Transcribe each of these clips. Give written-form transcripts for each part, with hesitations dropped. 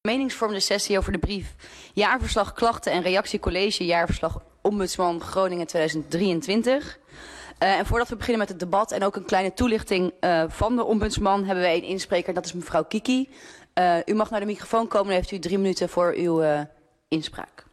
Meningsvormende sessie over de brief Jaarverslag Klachten en Reactie College Jaarverslag Ombudsman Groningen 2023. En voordat we beginnen met het debat en ook een kleine toelichting van de ombudsman, hebben wij een inspreker, dat is mevrouw Kiki. U mag naar de microfoon komen en heeft u 3 minuten voor uw inspraak.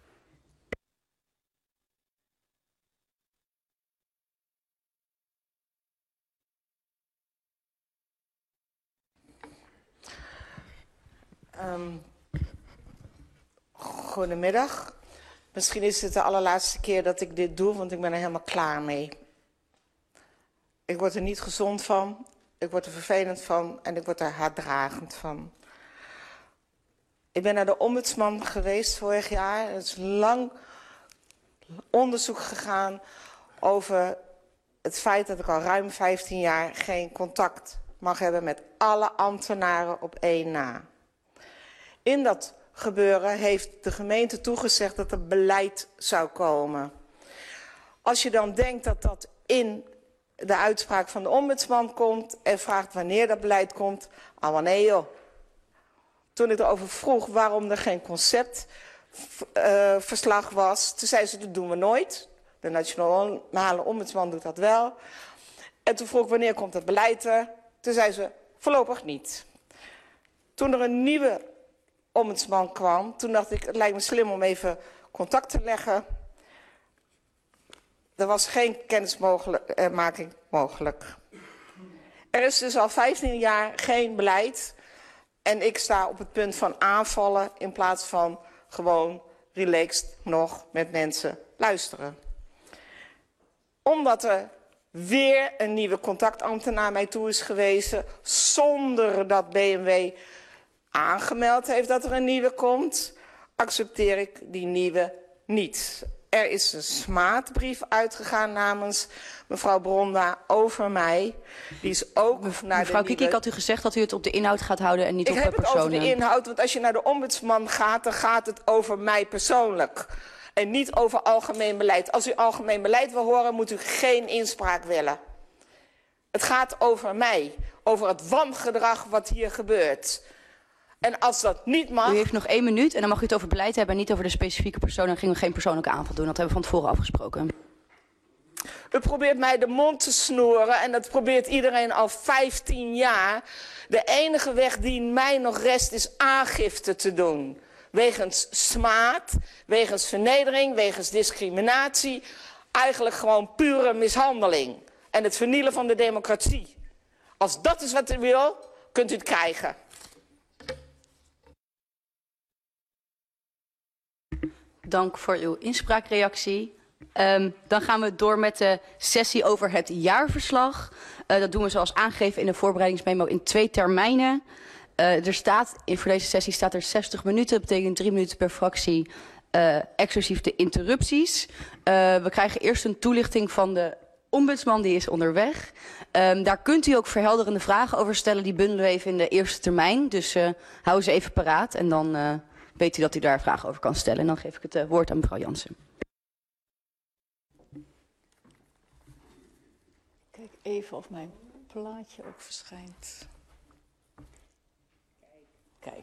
Goedemiddag. Misschien is het de allerlaatste keer dat ik dit doe, want ik ben er helemaal klaar mee. Ik word er niet gezond van, ik word er vervelend van en ik word er haatdragend van. Ik ben naar de ombudsman geweest vorig jaar. Er is lang onderzoek gegaan over het feit dat ik al ruim 15 jaar geen contact mag hebben met alle ambtenaren op één na. In dat gebeuren heeft de gemeente toegezegd dat er beleid zou komen. Als je dan denkt dat dat in de uitspraak van de ombudsman komt en vraagt wanneer dat beleid komt, nee joh. Toen ik erover vroeg waarom er geen conceptverslag was, toen zei ze dat doen we nooit. De nationale ombudsman doet dat wel. En toen vroeg ik wanneer komt het beleid er, toen zei ze voorlopig niet. Toen er een nieuwe ombudsman kwam, toen dacht ik, het lijkt me slim om even contact te leggen. Er was geen kennismaking mogelijk. Er is dus al 15 jaar geen beleid. En ik sta op het punt van aanvallen in plaats van gewoon relaxed nog met mensen luisteren. Omdat er weer een nieuwe contactambtenaar naar mij toe is gewezen, zonder dat BMW aangemeld heeft dat er een nieuwe komt, accepteer ik die nieuwe niet. Er is een smaadbrief uitgegaan namens mevrouw Bronda over mij. Die is ook naar de mevrouw Kiki, ik had u gezegd dat u het op de inhoud gaat houden en niet op personen. Ik heb het over de inhoud, want als je naar de ombudsman gaat, dan gaat het over mij persoonlijk. En niet over algemeen beleid. Als u algemeen beleid wil horen, moet u geen inspraak willen. Het gaat over mij, over het wangedrag wat hier gebeurt. En als dat niet mag... U heeft nog 1 minuut en dan mag u het over beleid hebben en niet over de specifieke persoon. Dan gingen we geen persoonlijke aanval doen. Dat hebben we van tevoren afgesproken. U probeert mij de mond te snoeren en dat probeert iedereen al 15 jaar. De enige weg die mij nog rest is aangifte te doen. Wegens smaad, wegens vernedering, wegens discriminatie. Eigenlijk gewoon pure mishandeling. En het vernielen van de democratie. Als dat is wat u wil, kunt u het krijgen. Dank voor uw inspraakreactie. Dan gaan we door met de sessie over het jaarverslag. Dat doen we zoals aangegeven in de voorbereidingsmemo in 2 termijnen. Voor deze sessie staat er 60 minuten. Dat betekent 3 minuten per fractie, exclusief de interrupties. We krijgen eerst een toelichting van de ombudsman, die is onderweg. Daar kunt u ook verhelderende vragen over stellen. Die bundelen we even in de eerste termijn. Dus hou ze even paraat en dan weet u dat u daar vragen over kan stellen. En dan geef ik het woord aan mevrouw Jansen. Kijk even of mijn plaatje ook verschijnt. Kijk.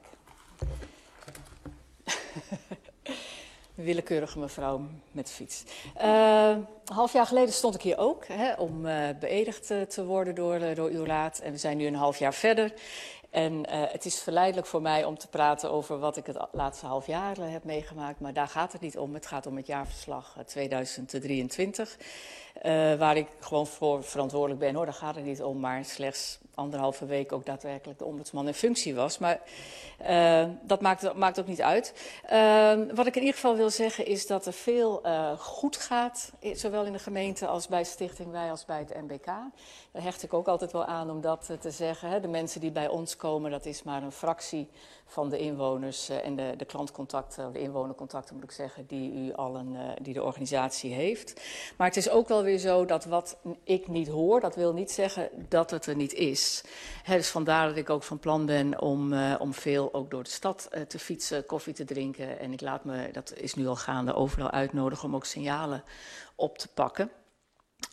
Een willekeurige mevrouw met fiets. Een half jaar geleden stond ik hier ook om beëdigd te worden door uw raad. En we zijn nu een half jaar verder. En het is verleidelijk voor mij om te praten over wat ik het laatste half jaar heb meegemaakt. Maar daar gaat het niet om. Het gaat om het jaarverslag 2023. Waar ik gewoon voor verantwoordelijk ben. Daar gaat het niet om, maar slechts 1,5 week ook daadwerkelijk de ombudsman in functie was. Maar dat maakt ook niet uit. Wat ik in ieder geval wil zeggen is dat er veel goed gaat. Zowel in de gemeente als bij Stichting Wij als bij het MBK. Daar hecht ik ook altijd wel aan om dat te zeggen. De mensen die bij ons komen, dat is maar een fractie van de inwoners en de klantcontacten, de inwonercontacten moet ik zeggen, die de organisatie heeft. Maar het is ook wel weer zo dat wat ik niet hoor, dat wil niet zeggen dat het er niet is. Dus vandaar dat ik ook van plan ben om veel ook door de stad te fietsen, koffie te drinken. En ik laat me, dat is nu al gaande, overal uitnodigen om ook signalen op te pakken.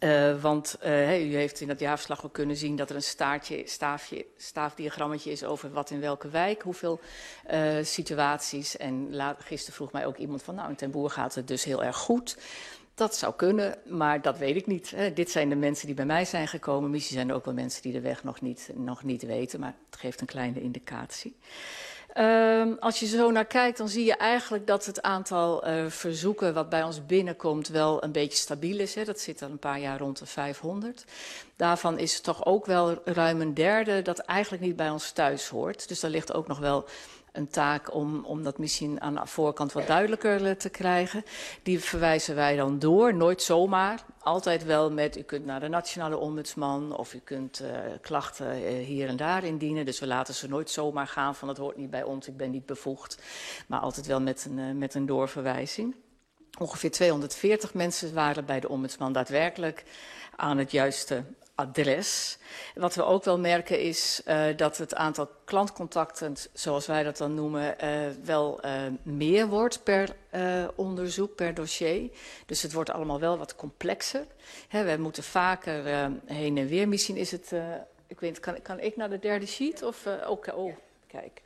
Want u heeft in dat jaarverslag ook kunnen zien dat er een staafdiagrammetje is over wat in welke wijk, hoeveel situaties. En gisteren vroeg mij ook iemand van, nou in Ten Boer gaat het dus heel erg goed. Dat zou kunnen, maar dat weet ik niet. Dit zijn de mensen die bij mij zijn gekomen. Misschien zijn er ook wel mensen die de weg nog niet weten, maar het geeft een kleine indicatie. Als je zo naar kijkt, dan zie je eigenlijk dat het aantal verzoeken wat bij ons binnenkomt wel een beetje stabiel is. Dat zit al een paar jaar rond de 500. Daarvan is het toch ook wel ruim een derde dat eigenlijk niet bij ons thuis hoort. Dus daar ligt ook nog wel een taak om dat misschien aan de voorkant wat duidelijker te krijgen. Die verwijzen wij dan door, nooit zomaar. Altijd wel met, u kunt naar de nationale ombudsman of u kunt klachten hier en daar indienen. Dus we laten ze nooit zomaar gaan van het hoort niet bij ons, ik ben niet bevoegd. Maar altijd wel met een doorverwijzing. Ongeveer 240 mensen waren bij de ombudsman daadwerkelijk aan het juiste adres. Wat we ook wel merken is dat het aantal klantcontacten, zoals wij dat dan noemen, wel meer wordt per onderzoek, per dossier. Dus het wordt allemaal wel wat complexer. We moeten vaker heen en weer. Misschien is het, ik weet, kan ik naar de derde sheet? Of, oh, kijk.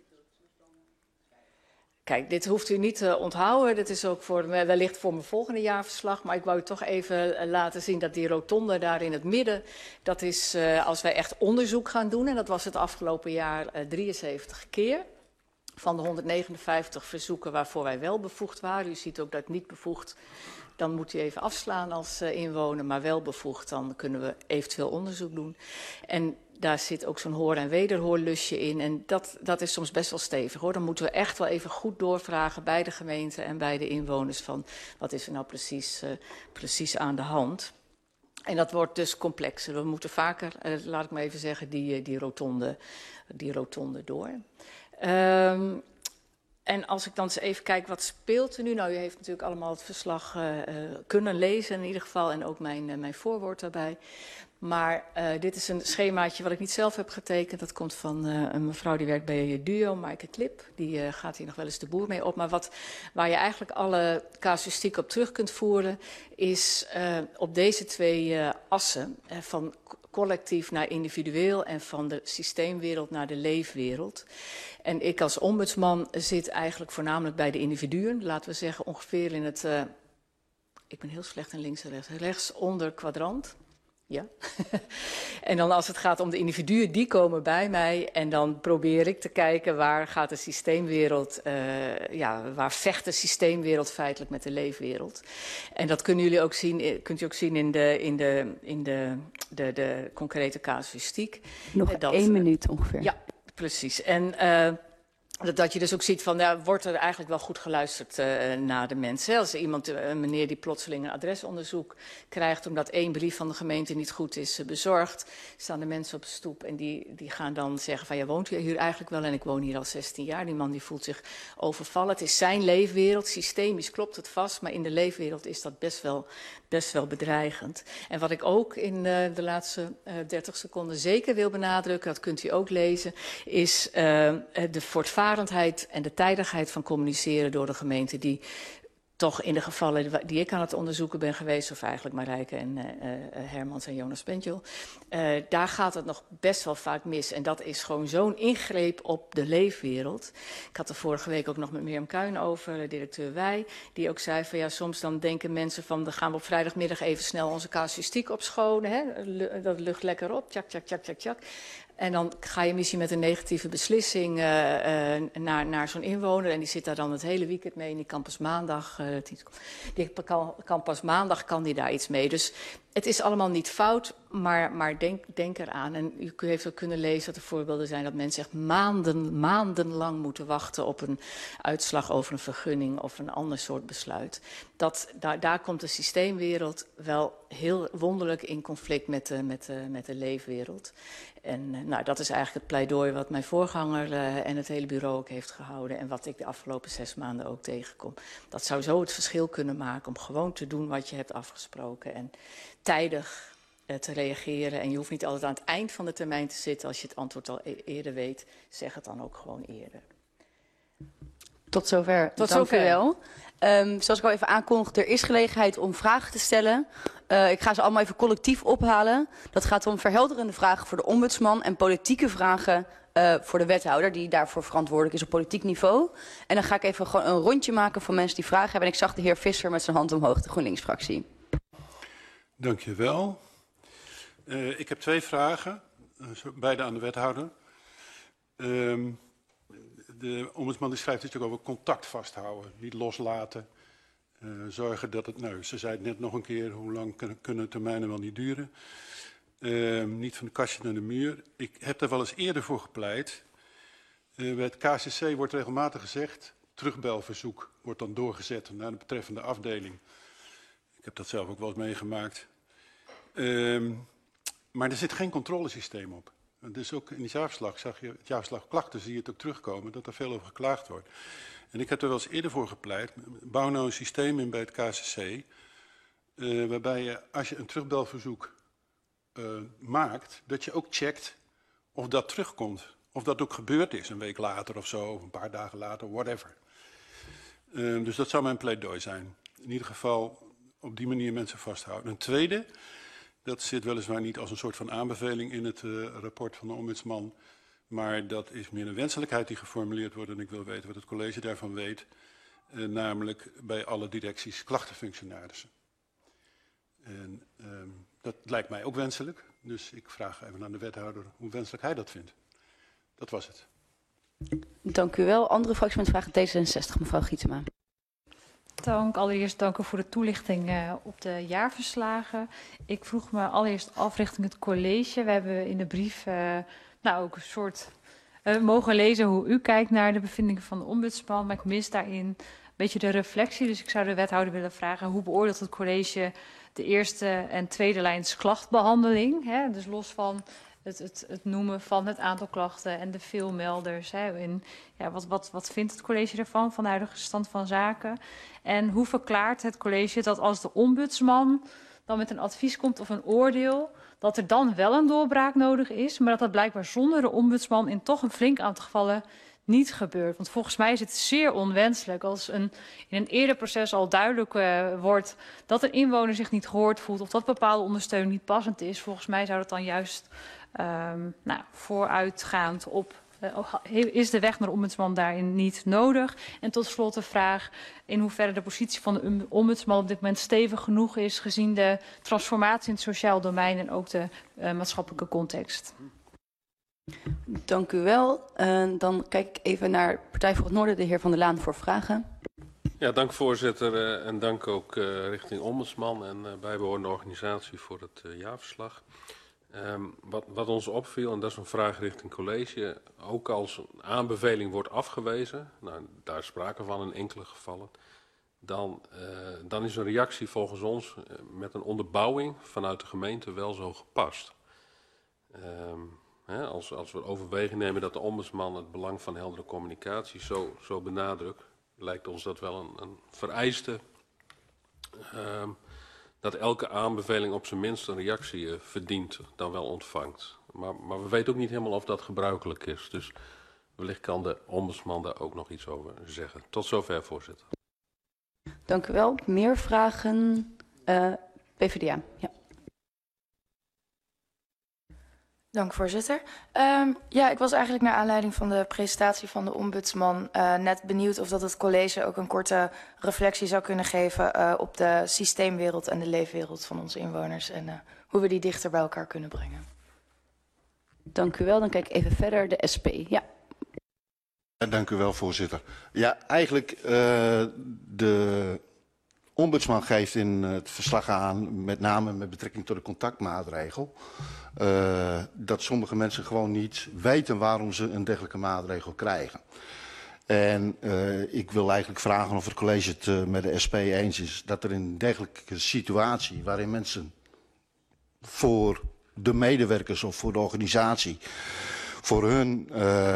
Kijk, dit hoeft u niet te onthouden. Dit is ook wellicht voor mijn volgende jaarverslag. Maar ik wou u toch even laten zien dat die rotonde daar in het midden, dat is als wij echt onderzoek gaan doen. En dat was het afgelopen jaar 73 keer. Van de 159 verzoeken waarvoor wij wel bevoegd waren. U ziet ook dat niet bevoegd, dan moet u even afslaan als inwoner. Maar wel bevoegd, dan kunnen we eventueel onderzoek doen. En daar zit ook zo'n hoor- en wederhoorlusje in. En dat is soms best wel stevig, hoor. Dan moeten we echt wel even goed doorvragen bij de gemeente en bij de inwoners van wat is er nou precies aan de hand. En dat wordt dus complexer. We moeten vaker, laat ik maar even zeggen, die rotonde door. En als ik dan eens even kijk, wat speelt er nu? Nou, u heeft natuurlijk allemaal het verslag kunnen lezen in ieder geval. En ook mijn voorwoord daarbij. Maar dit is een schemaatje wat ik niet zelf heb getekend. Dat komt van een mevrouw die werkt bij Duo, Maaike Klip. Die gaat hier nog wel eens de boer mee op. Maar waar je eigenlijk alle casuïstiek op terug kunt voeren, is op deze twee assen. Van collectief naar individueel en van de systeemwereld naar de leefwereld. En ik als ombudsman zit eigenlijk voornamelijk bij de individuen. Laten we zeggen ongeveer in het, ik ben heel slecht in links en rechts, rechtsonder kwadrant. Ja. En dan als het gaat om de individuen, die komen bij mij. En dan probeer ik te kijken waar gaat de systeemwereld, waar vecht de systeemwereld feitelijk met de leefwereld. En dat kunt u ook zien in de concrete casuïstiek. Nog 1 minuut ongeveer. Ja, precies. En dat je dus ook ziet van, ja, wordt er eigenlijk wel goed geluisterd naar de mensen. Als een meneer die plotseling een adresonderzoek krijgt omdat 1 brief van de gemeente niet goed is bezorgd, staan de mensen op de stoep en die gaan dan zeggen van, ja, woont u hier eigenlijk wel? En ik woon hier al 16 jaar. Die man die voelt zich overvallen. Het is zijn leefwereld. Systemisch klopt het vast, maar in de leefwereld is dat best wel bedreigend. En wat ik ook in de laatste 30 seconden zeker wil benadrukken, dat kunt u ook lezen, is de voortvarendheid en de tijdigheid van communiceren door de gemeente, die toch in de gevallen die ik aan het onderzoeken ben geweest, of eigenlijk Marijke en Hermans en Jonas Bentjel, daar gaat het nog best wel vaak mis. En dat is gewoon zo'n ingreep op de leefwereld. Ik had er vorige week ook nog met Mirjam Kuijn over, directeur Wij, die ook zei van, ja, soms dan denken mensen van, dan gaan we op vrijdagmiddag even snel onze casuïstiek opschonen, hè? Dat lucht lekker op, tjak, tjak, tjak, tjak, tjak. En dan ga je misschien met een negatieve beslissing naar zo'n inwoner. En die zit daar dan het hele weekend mee. En die kan pas maandag kan die daar iets mee. Dus het is allemaal niet fout, maar denk eraan. En u heeft ook kunnen lezen dat er voorbeelden zijn dat mensen echt maandenlang moeten wachten op een uitslag over een vergunning of een ander soort besluit. Daar komt de systeemwereld wel heel wonderlijk in conflict met de leefwereld. En nou, dat is eigenlijk het pleidooi wat mijn voorganger en het hele bureau ook heeft gehouden. En wat ik de afgelopen 6 maanden ook tegenkom. Dat zou zo het verschil kunnen maken om gewoon te doen wat je hebt afgesproken. En tijdig te reageren. En je hoeft niet altijd aan het eind van de termijn te zitten. Als je het antwoord al eerder weet, zeg het dan ook gewoon eerder. Tot zover. Dank u wel. Zoals ik al even aankondigde, er is gelegenheid om vragen te stellen. Ik ga ze allemaal even collectief ophalen. Dat gaat om verhelderende vragen voor de ombudsman en politieke vragen voor de wethouder, die daarvoor verantwoordelijk is op politiek niveau. En dan ga ik even gewoon een rondje maken van mensen die vragen hebben. En ik zag de heer Visser met zijn hand omhoog, de GroenLinks-fractie. Dank je wel. Ik heb 2 vragen, beide aan de wethouder. De ombudsman die schrijft natuurlijk over contact vasthouden, niet loslaten. Zorgen dat het, nou, ze zei het net nog een keer, hoe lang kunnen termijnen wel niet duren. Niet van de kastje naar de muur. Ik heb daar wel eens eerder voor gepleit. Bij het KCC wordt regelmatig gezegd, terugbelverzoek wordt dan doorgezet naar de betreffende afdeling. Ik heb dat zelf ook wel eens meegemaakt. Maar er zit geen controlesysteem op. Dus ook in die jaarverslag zag je, het jaarverslag klachten, zie je het ook terugkomen, dat er veel over geklaagd wordt. En ik heb er wel eens eerder voor gepleit, bouw nou een systeem in bij het KCC, waarbij je, als je een terugbelverzoek maakt, dat je ook checkt of dat terugkomt. Of dat ook gebeurd is, een week later of zo, of een paar dagen later, whatever. Dus dat zou mijn pleidooi zijn. In ieder geval op die manier mensen vasthouden. Een tweede, dat zit weliswaar niet als een soort van aanbeveling in het rapport van de ombudsman, maar dat is meer een wenselijkheid die geformuleerd wordt en ik wil weten wat het college daarvan weet, namelijk bij alle directies klachtenfunctionarissen. En dat lijkt mij ook wenselijk, dus ik vraag even aan de wethouder hoe wenselijk hij dat vindt. Dat was het. Dank u wel. Andere fractie met vragen D66, mevrouw Gietema. Dank. Allereerst dank u voor de toelichting op de jaarverslagen. Ik vroeg me allereerst af richting het college. We hebben in de brief ook een soort mogen lezen hoe u kijkt naar de bevindingen van de ombudsman. Maar ik mis daarin een beetje de reflectie. Dus ik zou de wethouder willen vragen, hoe beoordeelt het college de eerste en tweede lijns klachtbehandeling? Hè? Dus los van het noemen van het aantal klachten en de veel melders. Hè? En, ja, wat vindt het college ervan, van de huidige stand van zaken? En hoe verklaart het college dat als de ombudsman dan met een advies komt of een oordeel, dat er dan wel een doorbraak nodig is, maar dat dat blijkbaar zonder de ombudsman in toch een flink aantal gevallen niet gebeurt? Want volgens mij is het zeer onwenselijk als in een eerder proces al duidelijk wordt dat een inwoner zich niet gehoord voelt of dat bepaalde ondersteuning niet passend is. Volgens mij zou dat dan juist vooruitgaand op is de weg naar de ombudsman daarin niet nodig? En tot slot de vraag in hoeverre de positie van de ombudsman op dit moment stevig genoeg is gezien de transformatie in het sociaal domein en ook de maatschappelijke context. Dank u wel. Dan kijk ik even naar Partij voor het Noorden, de heer Van der Laan, voor vragen. Ja, dank voorzitter en dank ook richting ombudsman en bijbehorende organisatie voor het jaarverslag. Wat ons opviel, en dat is een vraag richting college, ook als een aanbeveling wordt afgewezen, nou, daar is sprake van in enkele gevallen, dan is een reactie volgens ons met een onderbouwing vanuit de gemeente wel zo gepast. Als we overweging nemen dat de ombudsman het belang van heldere communicatie zo benadrukt, lijkt ons dat wel een vereiste dat elke aanbeveling op zijn minst een reactie verdient, dan wel ontvangt. Maar we weten ook niet helemaal of dat gebruikelijk is. Dus wellicht kan de ombudsman daar ook nog iets over zeggen. Tot zover, voorzitter. Dank u wel. Meer vragen? PvdA. Ja. Dank voorzitter. Ja, ik was eigenlijk naar aanleiding van de presentatie van de ombudsman net benieuwd of dat het college ook een korte reflectie zou kunnen geven op de systeemwereld en de leefwereld van onze inwoners en hoe we die dichter bij elkaar kunnen brengen. Dank u wel. Dan kijk ik even verder. De SP. Ja. Dank u wel, voorzitter. Ja, eigenlijk de ombudsman geeft in het verslag aan, met name met betrekking tot de contactmaatregel, dat sommige mensen gewoon niet weten waarom ze een dergelijke maatregel krijgen. En ik wil eigenlijk vragen of het college het met de SP eens is dat er in een dergelijke situatie, waarin mensen voor de medewerkers of voor de organisatie, voor hun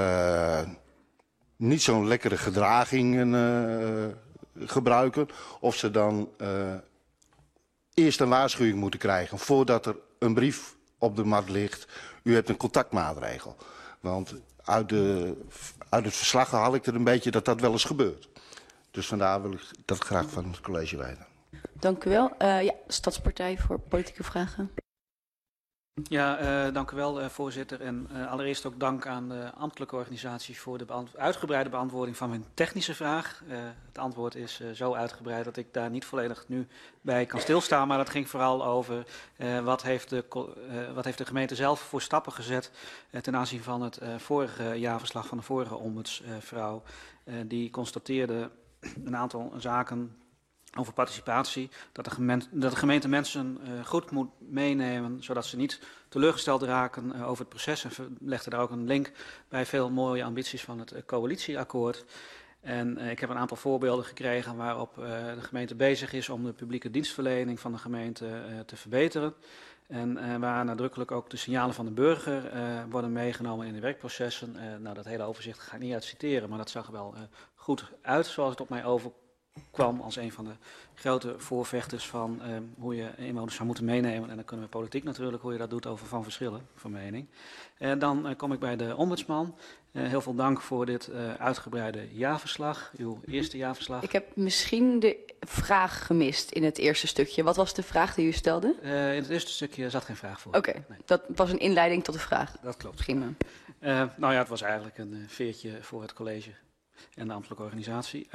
niet zo'n lekkere gedraging gebruiken, of ze dan eerst een waarschuwing moeten krijgen voordat er een brief op de mat ligt. U hebt een contactmaatregel. Want uit het verslag haal ik er een beetje dat dat wel eens gebeurt. Dus vandaar wil ik dat graag van het college weten. Dank u wel. Stadspartij voor politieke vragen. Ja, dank u wel, voorzitter. En allereerst ook dank aan de ambtelijke organisatie voor de uitgebreide beantwoording van mijn technische vraag. Het antwoord is zo uitgebreid dat ik daar niet volledig nu bij kan stilstaan. Maar dat ging vooral over wat heeft de gemeente zelf voor stappen gezet ten aanzien van het vorige jaarverslag van de vorige ombudsvrouw. Die constateerde een aantal zaken over participatie, dat de gemeente mensen goed moet meenemen, zodat ze niet teleurgesteld raken over het proces. En legde daar ook een link bij veel mooie ambities van het coalitieakkoord. En ik heb een aantal voorbeelden gekregen waarop de gemeente bezig is om de publieke dienstverlening van de gemeente te verbeteren. En waar nadrukkelijk ook de signalen van de burger worden meegenomen in de werkprocessen. Dat hele overzicht ga ik niet uit citeren, maar dat zag er wel goed uit zoals het op mij overkwam als een van de grote voorvechters van hoe je inwoners zou moeten meenemen. En dan kunnen we politiek natuurlijk, hoe je dat doet, over van verschillen van mening. Dan kom ik bij de ombudsman. Heel veel dank voor dit uitgebreide jaarverslag, uw eerste jaarverslag. Ik heb misschien de vraag gemist in het eerste stukje. Wat was de vraag die u stelde? In het eerste stukje zat geen vraag voor. Oké, nee. Dat was een inleiding tot de vraag. Dat klopt. Prima. Het was eigenlijk een veertje voor het college en de ambtelijke organisatie.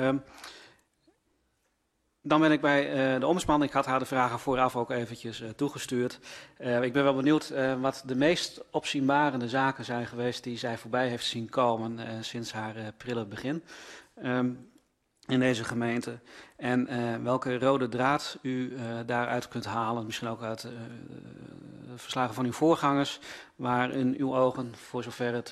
Dan ben ik bij de ombudsman. Ik had haar de vragen vooraf ook eventjes toegestuurd. Ik ben wel benieuwd wat de meest opzienbarende zaken zijn geweest die zij voorbij heeft zien komen sinds haar prille begin in deze gemeente. En welke rode draad u daaruit kunt halen, misschien ook uit verslagen van uw voorgangers, waar in uw ogen, voor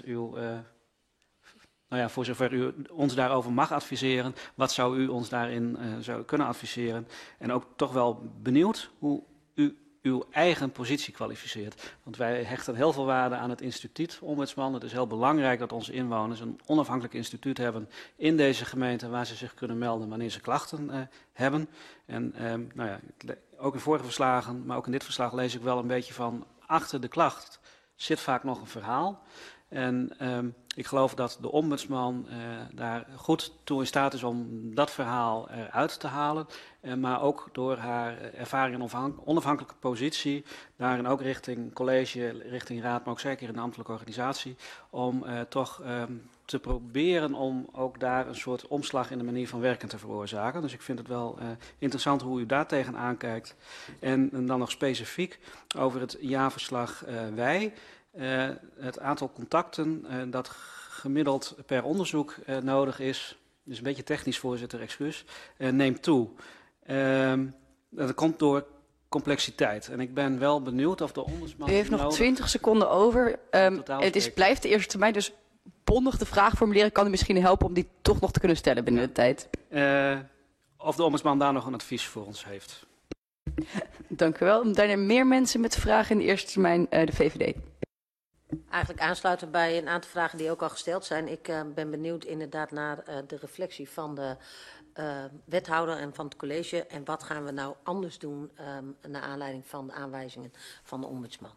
zover u ons daarover mag adviseren, wat zou u ons daarin zou kunnen adviseren? En ook toch wel benieuwd hoe u uw eigen positie kwalificeert. Want wij hechten heel veel waarde aan het instituut ombudsman. Het is heel belangrijk dat onze inwoners een onafhankelijk instituut hebben in deze gemeente waar ze zich kunnen melden wanneer ze klachten hebben. En ook in vorige verslagen, maar ook in dit verslag lees ik wel een beetje van achter de klacht zit vaak nog een verhaal. En ik geloof dat de ombudsman daar goed toe in staat is om dat verhaal eruit te halen. Maar ook door haar ervaring en onafhankelijke positie, daarin ook richting college, richting raad, maar ook zeker in de ambtelijke organisatie, om toch te proberen om ook daar een soort omslag in de manier van werken te veroorzaken. Dus ik vind het wel interessant hoe u daar tegenaan kijkt. En dan nog specifiek over het jaarverslag wij. Het aantal contacten dat gemiddeld per onderzoek nodig is een beetje technisch, voorzitter, excuus, neemt toe. Dat komt door complexiteit. En ik ben wel benieuwd of de ombudsman... U heeft nog 20 seconden over. Blijft de eerste termijn, dus bondig de vraag formuleren kan u misschien helpen om die toch nog te kunnen stellen binnen de tijd. Of de ombudsman daar nog een advies voor ons heeft. Dank u wel. Daarna meer mensen met vragen in de eerste termijn, de VVD. Eigenlijk aansluiten bij een aantal vragen die ook al gesteld zijn. Ik ben benieuwd inderdaad naar de reflectie van de wethouder en van het college. En wat gaan we nou anders doen naar aanleiding van de aanwijzingen van de ombudsman?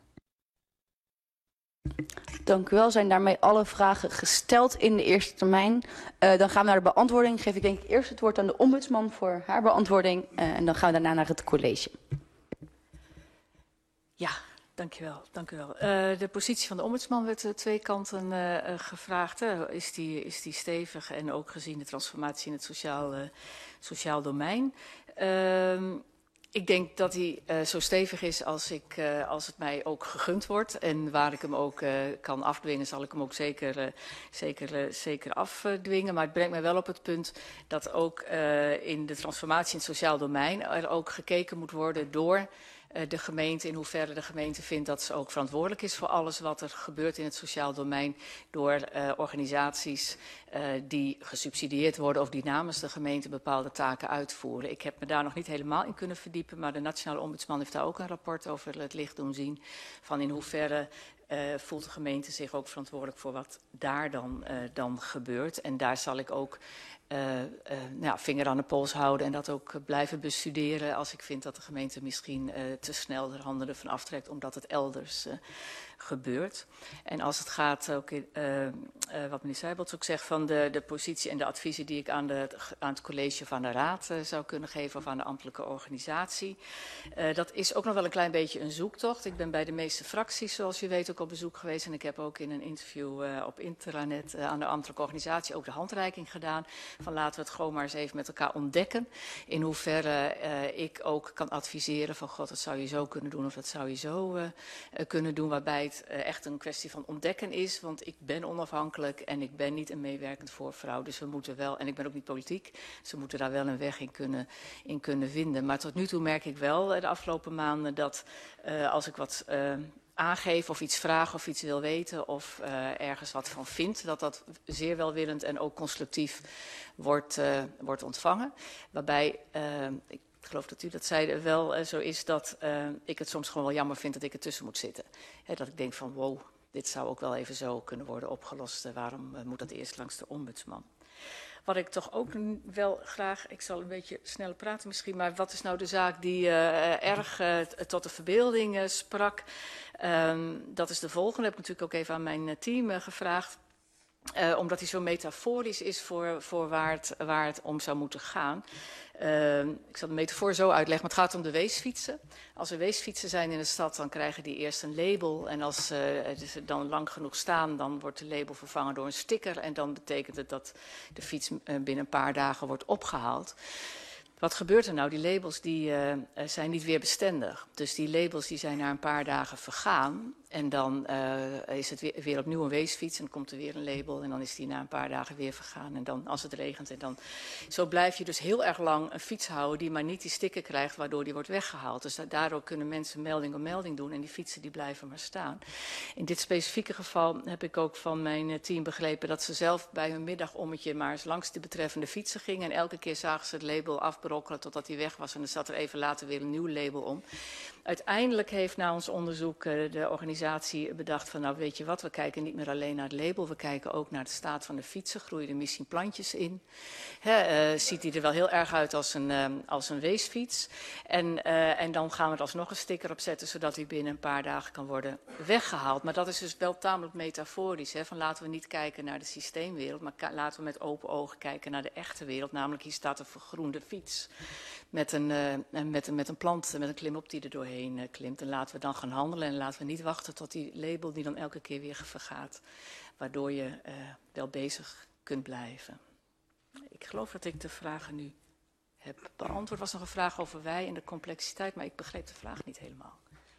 Dank u wel. Zijn daarmee alle vragen gesteld in de eerste termijn? Dan gaan we naar de beantwoording. Geef ik denk ik eerst het woord aan de ombudsman voor haar beantwoording. En dan gaan we daarna naar het college. Ja. Dank u wel. De positie van de ombudsman werd twee kanten gevraagd. Is die stevig en ook gezien de transformatie in het sociaal domein? Ik denk dat hij zo stevig is als het mij ook gegund wordt. En waar ik hem ook kan afdwingen, zal ik hem ook zeker afdwingen. Maar het brengt mij wel op het punt dat ook in de transformatie in het sociaal domein er ook gekeken moet worden door de gemeente, in hoeverre de gemeente vindt dat ze ook verantwoordelijk is voor alles wat er gebeurt in het sociaal domein door organisaties die gesubsidieerd worden of die namens de gemeente bepaalde taken uitvoeren. Ik heb me daar nog niet helemaal in kunnen verdiepen, maar de Nationale Ombudsman heeft daar ook een rapport over het licht doen zien van in hoeverre voelt de gemeente zich ook verantwoordelijk voor wat daar dan gebeurt. En daar zal ik ook vinger aan de pols houden en dat ook blijven bestuderen als ik vind dat de gemeente misschien te snel er handen ervan aftrekt omdat het elders gebeurt. En als het gaat ook in, wat meneer Seibels ook zegt van de positie en de adviezen die ik aan het college of aan de raad zou kunnen geven of aan de ambtelijke organisatie. Dat is ook nog wel een klein beetje een zoektocht. Ik ben bij de meeste fracties, zoals u weet, ook op bezoek geweest en ik heb ook in een interview op intranet aan de ambtelijke organisatie ook de handreiking gedaan van laten we het gewoon maar eens even met elkaar ontdekken in hoeverre ik ook kan adviseren van god, dat zou je zo kunnen doen of dat zou je zo kunnen doen, waarbij het echt een kwestie van ontdekken is, want ik ben onafhankelijk en ik ben niet een meewerkend voorvrouw, dus we moeten wel, en ik ben ook niet politiek, dus we moeten daar wel een weg in kunnen vinden. Maar tot nu toe merk ik wel de afgelopen maanden dat als ik wat aangeef of iets vraag of iets wil weten of ergens wat van vind, dat zeer welwillend en ook constructief wordt ontvangen. Waarbij, ik geloof dat u dat zei, wel zo is dat ik het soms gewoon wel jammer vind dat ik ertussen moet zitten. Dat ik denk van wow, dit zou ook wel even zo kunnen worden opgelost. Waarom moet dat eerst langs de ombudsman? Wat ik toch ook wel graag, ik zal een beetje sneller praten misschien, maar wat is nou de zaak die erg tot de verbeelding sprak? Dat is de volgende, heb ik natuurlijk ook even aan mijn team gevraagd. Omdat hij zo metaforisch is voor waar het om zou moeten gaan. Ik zal de metafoor zo uitleggen, maar het gaat om de weesfietsen. Als er weesfietsen zijn in de stad, dan krijgen die eerst een label. En als ze dan lang genoeg staan, dan wordt de label vervangen door een sticker. En dan betekent het dat de fiets binnen een paar dagen wordt opgehaald. Wat gebeurt er nou? Die labels zijn niet weer bestendig. Dus die labels die zijn na een paar dagen vergaan. En dan is het weer opnieuw een weesfiets en dan komt er weer een label. En dan is die na een paar dagen weer vergaan. En dan als het regent. En dan zo blijf je dus heel erg lang een fiets houden die maar niet die sticker krijgt waardoor die wordt weggehaald. Dus daardoor kunnen mensen melding op melding doen en die fietsen die blijven maar staan. In dit specifieke geval heb ik ook van mijn team begrepen dat ze zelf bij hun middagommetje maar eens langs de betreffende fietsen gingen. En elke keer zagen ze het label afbrokkelen totdat hij weg was. En dan zat er even later weer een nieuw label om. Uiteindelijk heeft na ons onderzoek de organisatie bedacht van nou weet je wat, we kijken niet meer alleen naar het label, we kijken ook naar de staat van de fietsen, groeien er misschien plantjes in. Ziet die er wel heel erg uit als een weesfiets. En dan gaan we er alsnog een sticker op zetten zodat die binnen een paar dagen kan worden weggehaald. Maar dat is dus wel tamelijk metaforisch. Van laten we niet kijken naar de systeemwereld, maar laten we met open ogen kijken naar de echte wereld. Namelijk hier staat een vergroende fiets met een plant, met een klimop die er doorheen klimt. En laten we dan gaan handelen en laten we niet wachten tot die label die dan elke keer weer vergaat. Waardoor je wel bezig kunt blijven. Ik geloof dat ik de vragen nu heb beantwoord. Er was nog een vraag over wij en de complexiteit, maar ik begreep de vraag niet helemaal.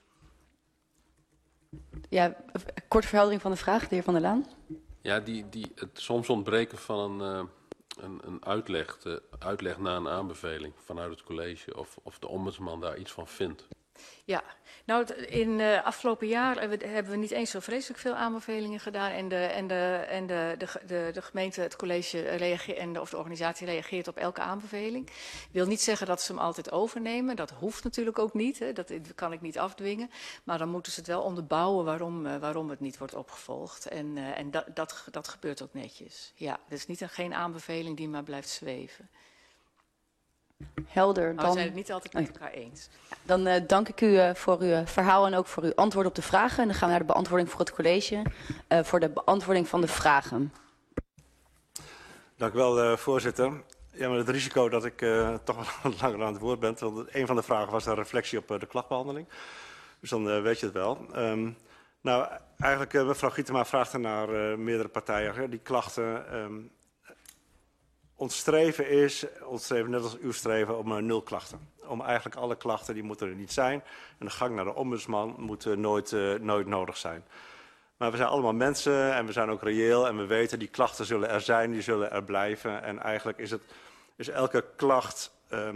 Ja, korte verheldering van de vraag, de heer Van der Laan. Ja, het soms ontbreken van een uitleg na een aanbeveling vanuit het college of de ombudsman daar iets van vindt. Ja, nou in afgelopen jaar hebben we niet eens zo vreselijk veel aanbevelingen gedaan en de gemeente, het college of de organisatie reageert op elke aanbeveling. Ik wil niet zeggen dat ze hem altijd overnemen, dat hoeft natuurlijk ook niet, dat kan ik niet afdwingen, maar dan moeten ze het wel onderbouwen waarom het niet wordt opgevolgd en dat gebeurt ook netjes. Ja, het is geen aanbeveling die maar blijft zweven. Helder. Maar we zijn het niet altijd met elkaar eens. Dan dank ik u voor uw verhaal en ook voor uw antwoord op de vragen. En dan gaan we naar de beantwoording voor het college. Voor de beantwoording van de vragen. Dank u wel, voorzitter. Ja, met het risico dat ik toch wel langer aan het woord ben. Want een van de vragen was een reflectie op de klachtbehandeling. Dus dan weet je het wel. Nou, eigenlijk, mevrouw Gietema vraagt er naar meerdere partijen. Die klachten... Ons streven, net als uw streven, om 0 klachten. Om eigenlijk alle klachten, die moeten er niet zijn. En de gang naar de ombudsman moet nooit nodig zijn. Maar we zijn allemaal mensen en we zijn ook reëel. En we weten, die klachten zullen er zijn, die zullen er blijven. En eigenlijk is elke klacht,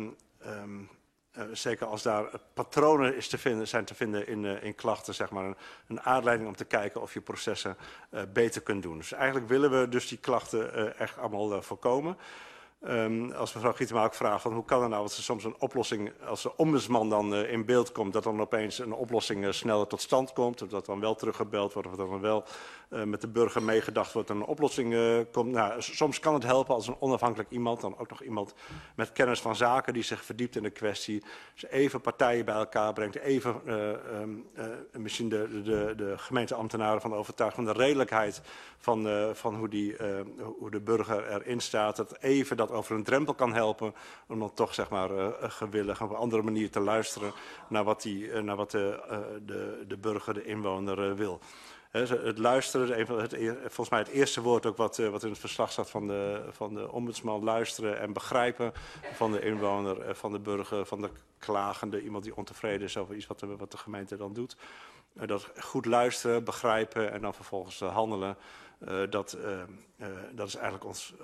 zeker als daar patronen zijn te vinden in klachten, zeg maar, een aanleiding om te kijken of je processen beter kunt doen. Dus eigenlijk willen we dus die klachten echt allemaal voorkomen. Als mevrouw Gietema ook vraagt van hoe kan er nou dat ze soms een oplossing, als de ombudsman dan in beeld komt, dat dan opeens een oplossing sneller tot stand komt, of dat dan wel teruggebeld wordt, of dat dan wel met de burger meegedacht wordt en een oplossing komt. Nou, soms kan het helpen als een onafhankelijk iemand, dan ook nog iemand met kennis van zaken die zich verdiept in de kwestie, dus even partijen bij elkaar brengt, even misschien de gemeenteambtenaren van overtuigt van de redelijkheid van hoe de burger erin staat, dat even dat over een drempel kan helpen om dan toch zeg maar gewillig op een andere manier te luisteren naar wat de burger, de inwoner wil. Het luisteren, volgens mij het eerste woord ook wat in het verslag staat van de ombudsman, luisteren en begrijpen van de inwoner, van de burger, van de klagende, iemand die ontevreden is over iets wat de gemeente dan doet. Dat goed luisteren, begrijpen en dan vervolgens handelen, dat is eigenlijk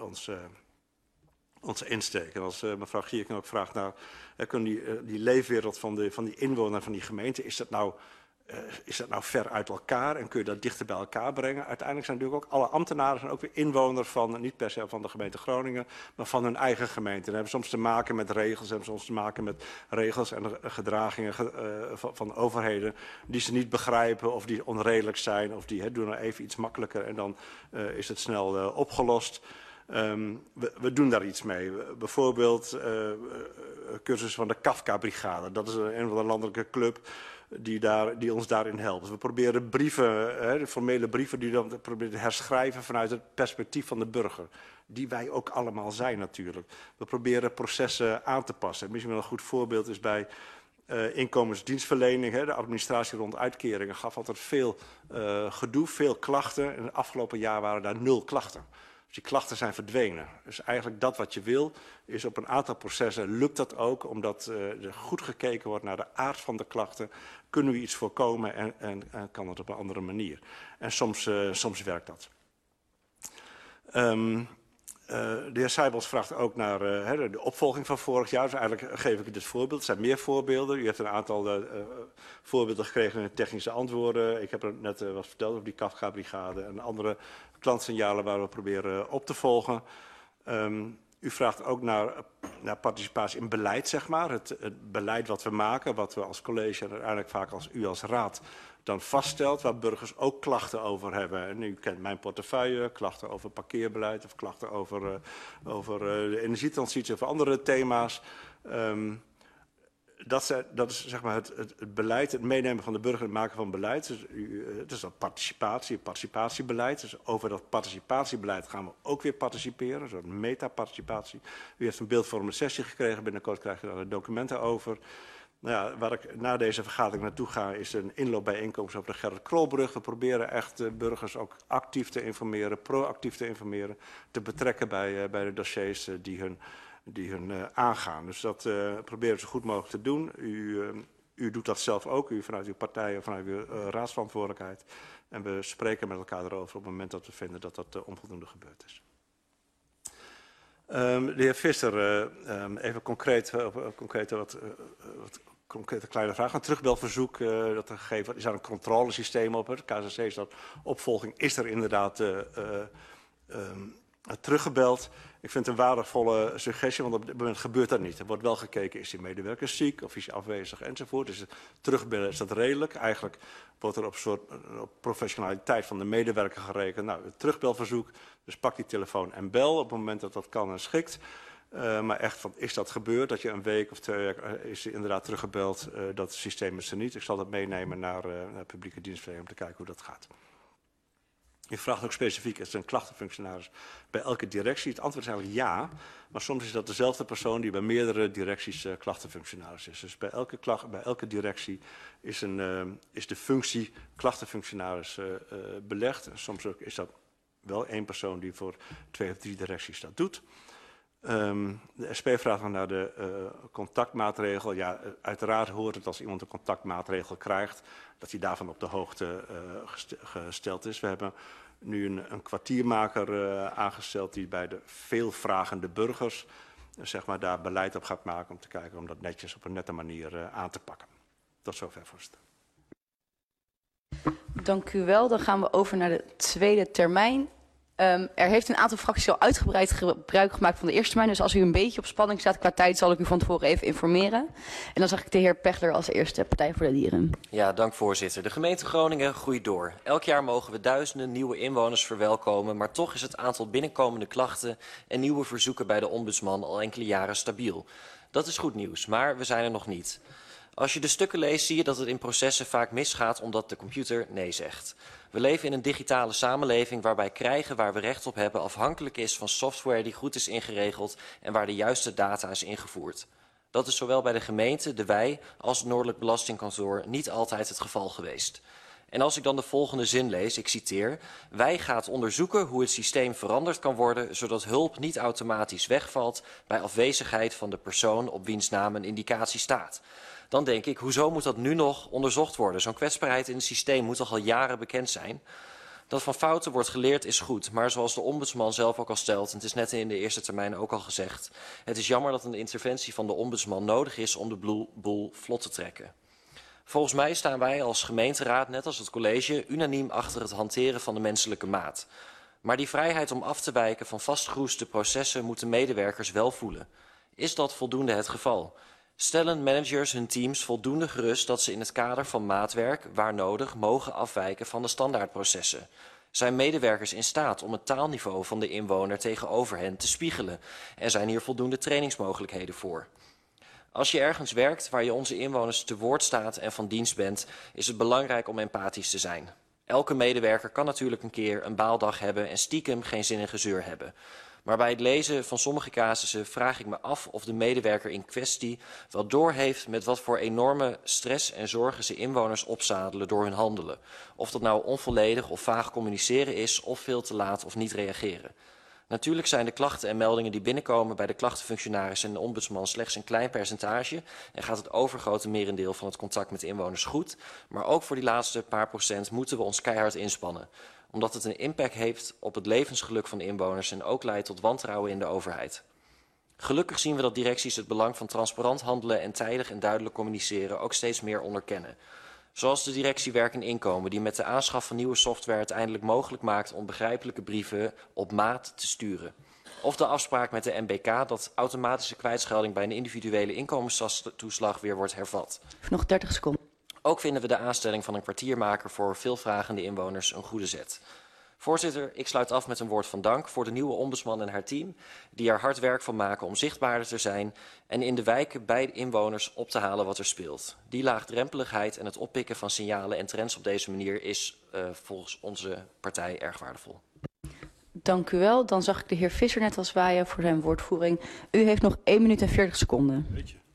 onze insteek. En als mevrouw Gierken ook vraagt naar die leefwereld van die inwoner van die gemeente, is dat nou ver uit elkaar en kun je dat dichter bij elkaar brengen? Uiteindelijk zijn natuurlijk ook alle ambtenaren zijn ook weer inwoner van, niet per se van de gemeente Groningen, maar van hun eigen gemeente. En hebben soms te maken met regels, hebben soms te maken met regels en gedragingen van overheden die ze niet begrijpen of die onredelijk zijn of die doen er even iets makkelijker en dan is het snel opgelost. We doen daar iets mee. Bijvoorbeeld cursus van de Kafka-brigade. Dat is een van de landelijke club die ons daarin helpt. We proberen brieven, de formele brieven, die dan proberen te herschrijven vanuit het perspectief van de burger. Die wij ook allemaal zijn natuurlijk. We proberen processen aan te passen. Misschien wel een goed voorbeeld is bij inkomensdienstverlening. De administratie rond uitkeringen gaf altijd veel gedoe, veel klachten. En het afgelopen jaar waren daar 0 klachten. Dus die klachten zijn verdwenen. Dus eigenlijk dat wat je wil, is op een aantal processen lukt dat ook, omdat er goed gekeken wordt naar de aard van de klachten. Kunnen we iets voorkomen en kan dat op een andere manier. En soms werkt dat. De heer Seibels vraagt ook naar de opvolging van vorig jaar. Dus eigenlijk geef ik dit voorbeeld. Er zijn meer voorbeelden. U heeft een aantal voorbeelden gekregen in de technische antwoorden. Ik heb er net wat verteld over die Kafka-brigade en andere klantsignalen waar we proberen op te volgen. U vraagt ook naar participatie in beleid, zeg maar. Het beleid wat we maken, wat we als college en uiteindelijk vaak als u als raad dan vaststelt, waar burgers ook klachten over hebben. En u kent mijn portefeuille, klachten over parkeerbeleid of klachten over de energietransitie of andere thema's. Dat is zeg maar het beleid, het meenemen van de burger, het maken van beleid. Dus het is dat participatiebeleid. Dus over dat participatiebeleid gaan we ook weer participeren, een soort metaparticipatie. U heeft een beeldvormende sessie gekregen, binnenkort krijg je daar de documenten over. Nou ja, waar ik na deze vergadering naartoe ga is een inloopbijeenkomst over de Gerrit Krolbrug. We proberen echt burgers ook actief te informeren, proactief te informeren, te betrekken bij de dossiers die hun aangaan. Dus dat proberen we zo goed mogelijk te doen. U doet dat zelf ook, u vanuit uw partij en vanuit uw raadsverantwoordelijkheid. En we spreken met elkaar erover op het moment dat we vinden dat dat onvoldoende gebeurd is. De heer Visser, even wat concrete kleine vraag. Een terugbelverzoek dat er gegeven wordt. Is daar een controlesysteem op? Het KCC is dat opvolging. Is er inderdaad teruggebeld? Ik vind het een waardevolle suggestie, want op dit moment gebeurt dat niet. Er wordt wel gekeken, is die medewerker ziek of is hij afwezig enzovoort. Dus terugbellen, is dat redelijk? Eigenlijk wordt er op professionaliteit van de medewerker gerekend. Nou, het terugbelverzoek, dus pak die telefoon en bel op het moment dat dat kan en schikt. Maar echt, is dat gebeurd? Dat je een week of 2 weken is inderdaad teruggebeld, dat systeem is er niet. Ik zal dat meenemen naar publieke dienstverlening om te kijken hoe dat gaat. U vraagt ook specifiek, is er een klachtenfunctionaris bij elke directie? Het antwoord is eigenlijk ja, maar soms is dat dezelfde persoon die bij meerdere directies klachtenfunctionaris is. Dus bij elke directie is de functie klachtenfunctionaris belegd. En soms ook is dat wel 1 persoon die voor 2 of 3 directies dat doet. De SP vraagt nog naar de contactmaatregel. Ja, uiteraard hoort het als iemand een contactmaatregel krijgt, dat hij daarvan op de hoogte gesteld is. We hebben nu een kwartiermaker aangesteld die bij de veelvragende burgers zeg maar, daar beleid op gaat maken om te kijken om dat netjes op een nette manier aan te pakken. Tot zover, voorzitter. Dank u wel. Dan gaan we over naar de tweede termijn. Er heeft een aantal fracties al uitgebreid gebruik gemaakt van de eerste termijn. Dus als u een beetje op spanning staat qua tijd, zal ik u van tevoren even informeren. En dan zag ik de heer Pechler als eerste, Partij voor de Dieren. Ja, dank voorzitter. De gemeente Groningen groeit door. Elk jaar mogen we duizenden nieuwe inwoners verwelkomen, maar toch is het aantal binnenkomende klachten en nieuwe verzoeken bij de ombudsman al enkele jaren stabiel. Dat is goed nieuws, maar we zijn er nog niet. Als je de stukken leest, zie je dat het in processen vaak misgaat omdat de computer nee zegt. We leven in een digitale samenleving waarbij krijgen waar we recht op hebben afhankelijk is van software die goed is ingeregeld en waar de juiste data is ingevoerd. Dat is zowel bij de gemeente, de WEI als het Noordelijk Belastingkantoor niet altijd het geval geweest. En als ik dan de volgende zin lees, ik citeer: WEI gaat onderzoeken hoe het systeem veranderd kan worden zodat hulp niet automatisch wegvalt bij afwezigheid van de persoon op wiens naam een indicatie staat. Dan denk ik, hoezo moet dat nu nog onderzocht worden? Zo'n kwetsbaarheid in het systeem moet toch al jaren bekend zijn? Dat van fouten wordt geleerd is goed, maar zoals de ombudsman zelf ook al stelt, en het is net in de eerste termijn ook al gezegd, het is jammer dat een interventie van de ombudsman nodig is om de boel vlot te trekken. Volgens mij staan wij als gemeenteraad, net als het college, unaniem achter het hanteren van de menselijke maat. Maar die vrijheid om af te wijken van vastgeroeste processen moeten medewerkers wel voelen. Is dat voldoende het geval? Stellen managers hun teams voldoende gerust dat ze in het kader van maatwerk, waar nodig, mogen afwijken van de standaardprocessen? Zijn medewerkers in staat om het taalniveau van de inwoner tegenover hen te spiegelen? En zijn hier voldoende trainingsmogelijkheden voor? Als je ergens werkt waar je onze inwoners te woord staat en van dienst bent, is het belangrijk om empathisch te zijn. Elke medewerker kan natuurlijk een keer een baaldag hebben en stiekem geen zin in gezeur hebben. Maar bij het lezen van sommige casussen vraag ik me af of de medewerker in kwestie wel doorheeft met wat voor enorme stress en zorgen ze inwoners opzadelen door hun handelen. Of dat nou onvolledig of vaag communiceren is of veel te laat of niet reageren. Natuurlijk zijn de klachten en meldingen die binnenkomen bij de klachtenfunctionaris en de ombudsman slechts een klein percentage en gaat het overgrote merendeel van het contact met inwoners goed. Maar ook voor die laatste paar procent moeten we ons keihard inspannen, omdat het een impact heeft op het levensgeluk van de inwoners en ook leidt tot wantrouwen in de overheid. Gelukkig zien we dat directies het belang van transparant handelen en tijdig en duidelijk communiceren ook steeds meer onderkennen. Zoals de directie Werk en Inkomen, die met de aanschaf van nieuwe software het eindelijk mogelijk maakt om begrijpelijke brieven op maat te sturen. Of de afspraak met de MBK dat automatische kwijtschelding bij een individuele inkomenstoeslag weer wordt hervat. Nog 30 seconden. Ook vinden we de aanstelling van een kwartiermaker voor veelvragende inwoners een goede zet. Voorzitter, ik sluit af met een woord van dank voor de nieuwe ombudsman en haar team, die er hard werk van maken om zichtbaarder te zijn en in de wijken bij de inwoners op te halen wat er speelt. Die laagdrempeligheid en het oppikken van signalen en trends op deze manier is volgens onze partij erg waardevol. Dank u wel. Dan zag ik de heer Visser net al zwaaien voor zijn woordvoering. U heeft nog 1 minuut en 40 seconden. Weet je.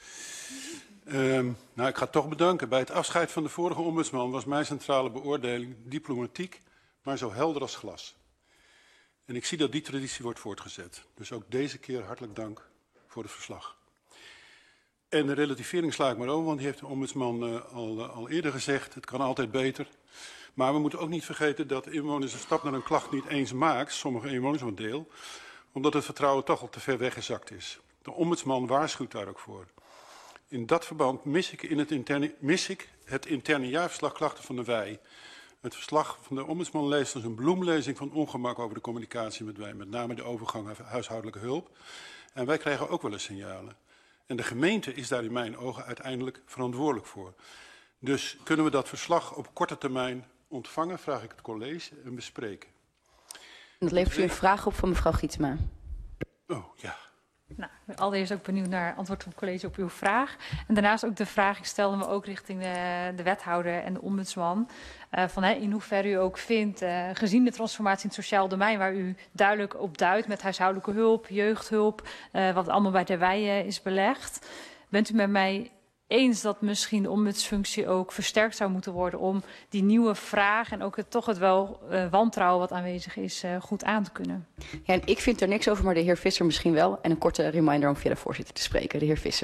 Nou, ik ga toch bedanken. Bij het afscheid van de vorige ombudsman was mijn centrale beoordeling diplomatiek, maar zo helder als glas. En ik zie dat die traditie wordt voortgezet. Dus ook deze keer hartelijk dank voor het verslag. En de relativering sla ik maar over, want die heeft de ombudsman al eerder gezegd. Het kan altijd beter. Maar we moeten ook niet vergeten dat inwoners een stap naar een klacht niet eens maken, sommige inwoners een deel, omdat het vertrouwen toch al te ver weggezakt is. De ombudsman waarschuwt daar ook voor. In dat verband mis ik het interne jaarverslag klachten van de WEI. Het verslag van de ombudsman leest als een bloemlezing van ongemak over de communicatie met WEI, met name de overgang naar huishoudelijke hulp. En wij krijgen ook wel eens signalen. En de gemeente is daar in mijn ogen uiteindelijk verantwoordelijk voor. Dus kunnen we dat verslag op korte termijn ontvangen, vraag ik het college, en bespreken. En dat levert u een vraag op van mevrouw Gietsma. Oh, ja. Nou, allereerst ook benieuwd naar antwoord van het college op uw vraag. En daarnaast ook de vraag, ik stelde me ook richting de wethouder en de ombudsman. Van in hoeverre u ook vindt, gezien de transformatie in het sociaal domein, waar u duidelijk op duidt met huishoudelijke hulp, jeugdhulp, wat allemaal bij de WEI is belegd. Bent u met mij eens dat misschien de ombudsfunctie ook versterkt zou moeten worden om die nieuwe vraag en ook toch het wantrouwen wat aanwezig is goed aan te kunnen? Ja, en ik vind er niks over, maar de heer Visser misschien wel. En een korte reminder om via de voorzitter te spreken. De heer Visser.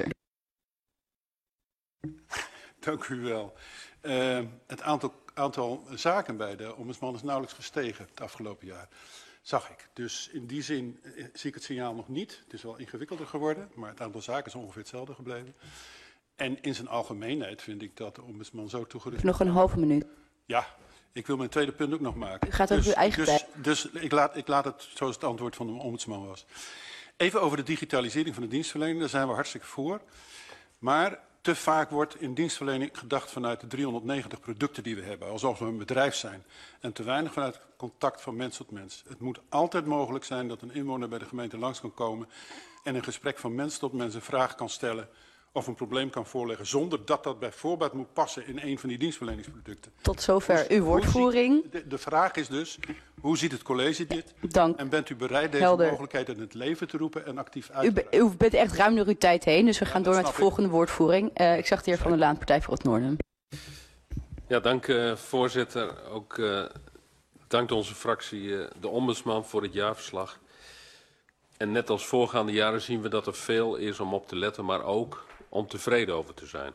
Dank u wel. Het aantal zaken bij de ombudsman is nauwelijks gestegen het afgelopen jaar. Zag ik. Dus in die zin zie ik het signaal nog niet. Het is wel ingewikkelder geworden, maar het aantal zaken is ongeveer hetzelfde gebleven. En in zijn algemeenheid vind ik dat de ombudsman zo toegerust... Nog een halve minuut. Ja, Ik wil mijn tweede punt ook nog maken. U gaat over uw eigen tijd. Dus ik laat het zoals het antwoord van de ombudsman was. Even over de digitalisering van de dienstverlening. Daar zijn we hartstikke voor. Maar te vaak wordt in dienstverlening gedacht vanuit de 390 producten die we hebben. Alsof we een bedrijf zijn. En te weinig vanuit het contact van mens tot mens. Het moet altijd mogelijk zijn dat een inwoner bij de gemeente langs kan komen. En een gesprek van mens tot mens een vraag kan stellen. Of een probleem kan voorleggen. Zonder dat dat bij voorbaat moet passen in een van die dienstverleningsproducten. Tot zover uw woordvoering. De vraag is dus, hoe ziet het college dit? Dank. En bent u bereid deze Helder. mogelijkheid in het leven te roepen en actief uit te U bent echt ruim door uw tijd heen, dus we gaan door met de snap ik. volgende woordvoering. Ik zag de heer Van der Laan, Partij voor het Noorden. Ja, dank voorzitter. Ook dankt onze fractie de ombudsman voor het jaarverslag. En net als voorgaande jaren zien we dat er veel is om op te letten, maar ook om tevreden over te zijn.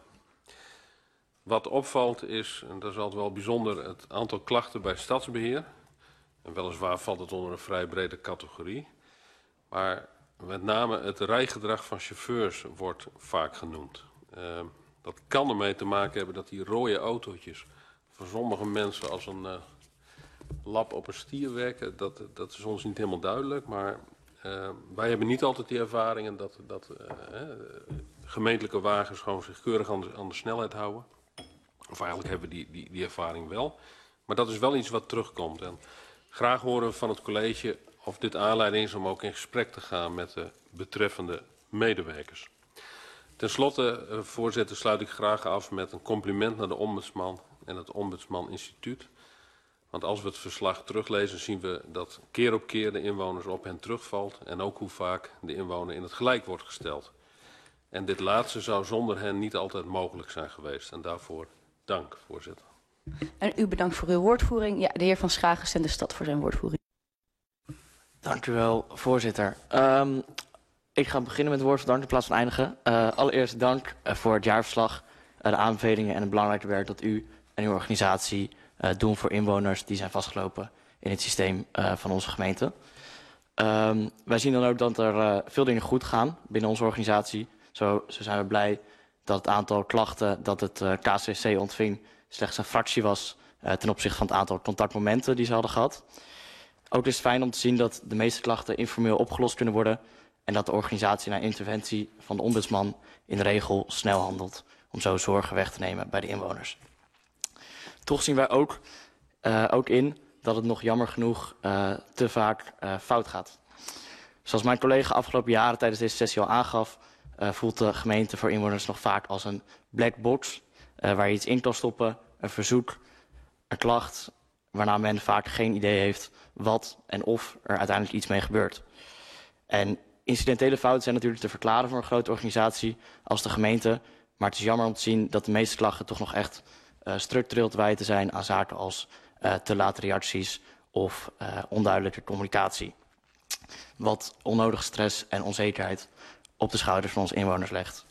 Wat opvalt is, en dat is altijd wel bijzonder, het aantal klachten bij stadsbeheer. En weliswaar valt het onder een vrij brede categorie. Maar met name het rijgedrag van chauffeurs wordt vaak genoemd. Dat kan ermee te maken hebben dat die rode autootjes voor sommige mensen als een lap op een stier werken. Dat is ons niet helemaal duidelijk, maar wij hebben niet altijd die ervaringen dat gemeentelijke wagens gewoon zich keurig aan de snelheid houden. Of eigenlijk hebben we die ervaring wel. Maar dat is wel iets wat terugkomt. En graag horen we van het college of dit aanleiding is om ook in gesprek te gaan met de betreffende medewerkers. Ten slotte, voorzitter, sluit ik graag af met een compliment naar de ombudsman en het Ombudsman Instituut. Want als we het verslag teruglezen zien we dat keer op keer de inwoners op hen terugvalt en ook hoe vaak de inwoner in het gelijk wordt gesteld. En dit laatste zou zonder hen niet altijd mogelijk zijn geweest. En daarvoor dank, voorzitter. En u bedankt voor uw woordvoering. Ja, de heer Van Schagen stemt de stad voor zijn woordvoering. Dank u wel, voorzitter. Ik ga beginnen met het woord van dank in plaats van eindigen. Allereerst dank voor het jaarverslag, de aanbevelingen en het belangrijke werk dat u en uw organisatie doen voor inwoners die zijn vastgelopen in het systeem van onze gemeente. Wij zien dan ook dat er veel dingen goed gaan binnen onze organisatie. Zo zijn we blij dat het aantal klachten dat het KCC ontving slechts een fractie was ten opzichte van het aantal contactmomenten die ze hadden gehad. Ook is het fijn om te zien dat de meeste klachten informeel opgelost kunnen worden en dat de organisatie na interventie van de ombudsman in de regel snel handelt om zo zorgen weg te nemen bij de inwoners. Toch zien wij ook in dat het nog jammer genoeg te vaak fout gaat. Zoals mijn collega afgelopen jaren tijdens deze sessie al aangaf, voelt de gemeente voor inwoners nog vaak als een black box waar je iets in kan stoppen, een verzoek, een klacht, waarna men vaak geen idee heeft wat en of er uiteindelijk iets mee gebeurt. En incidentele fouten zijn natuurlijk te verklaren voor een grote organisatie als de gemeente, maar het is jammer om te zien dat de meeste klachten toch nog echt structureel te wijten zijn aan zaken als te late reacties of onduidelijke communicatie. Wat onnodige stress en onzekerheid op de schouders van onze inwoners legt.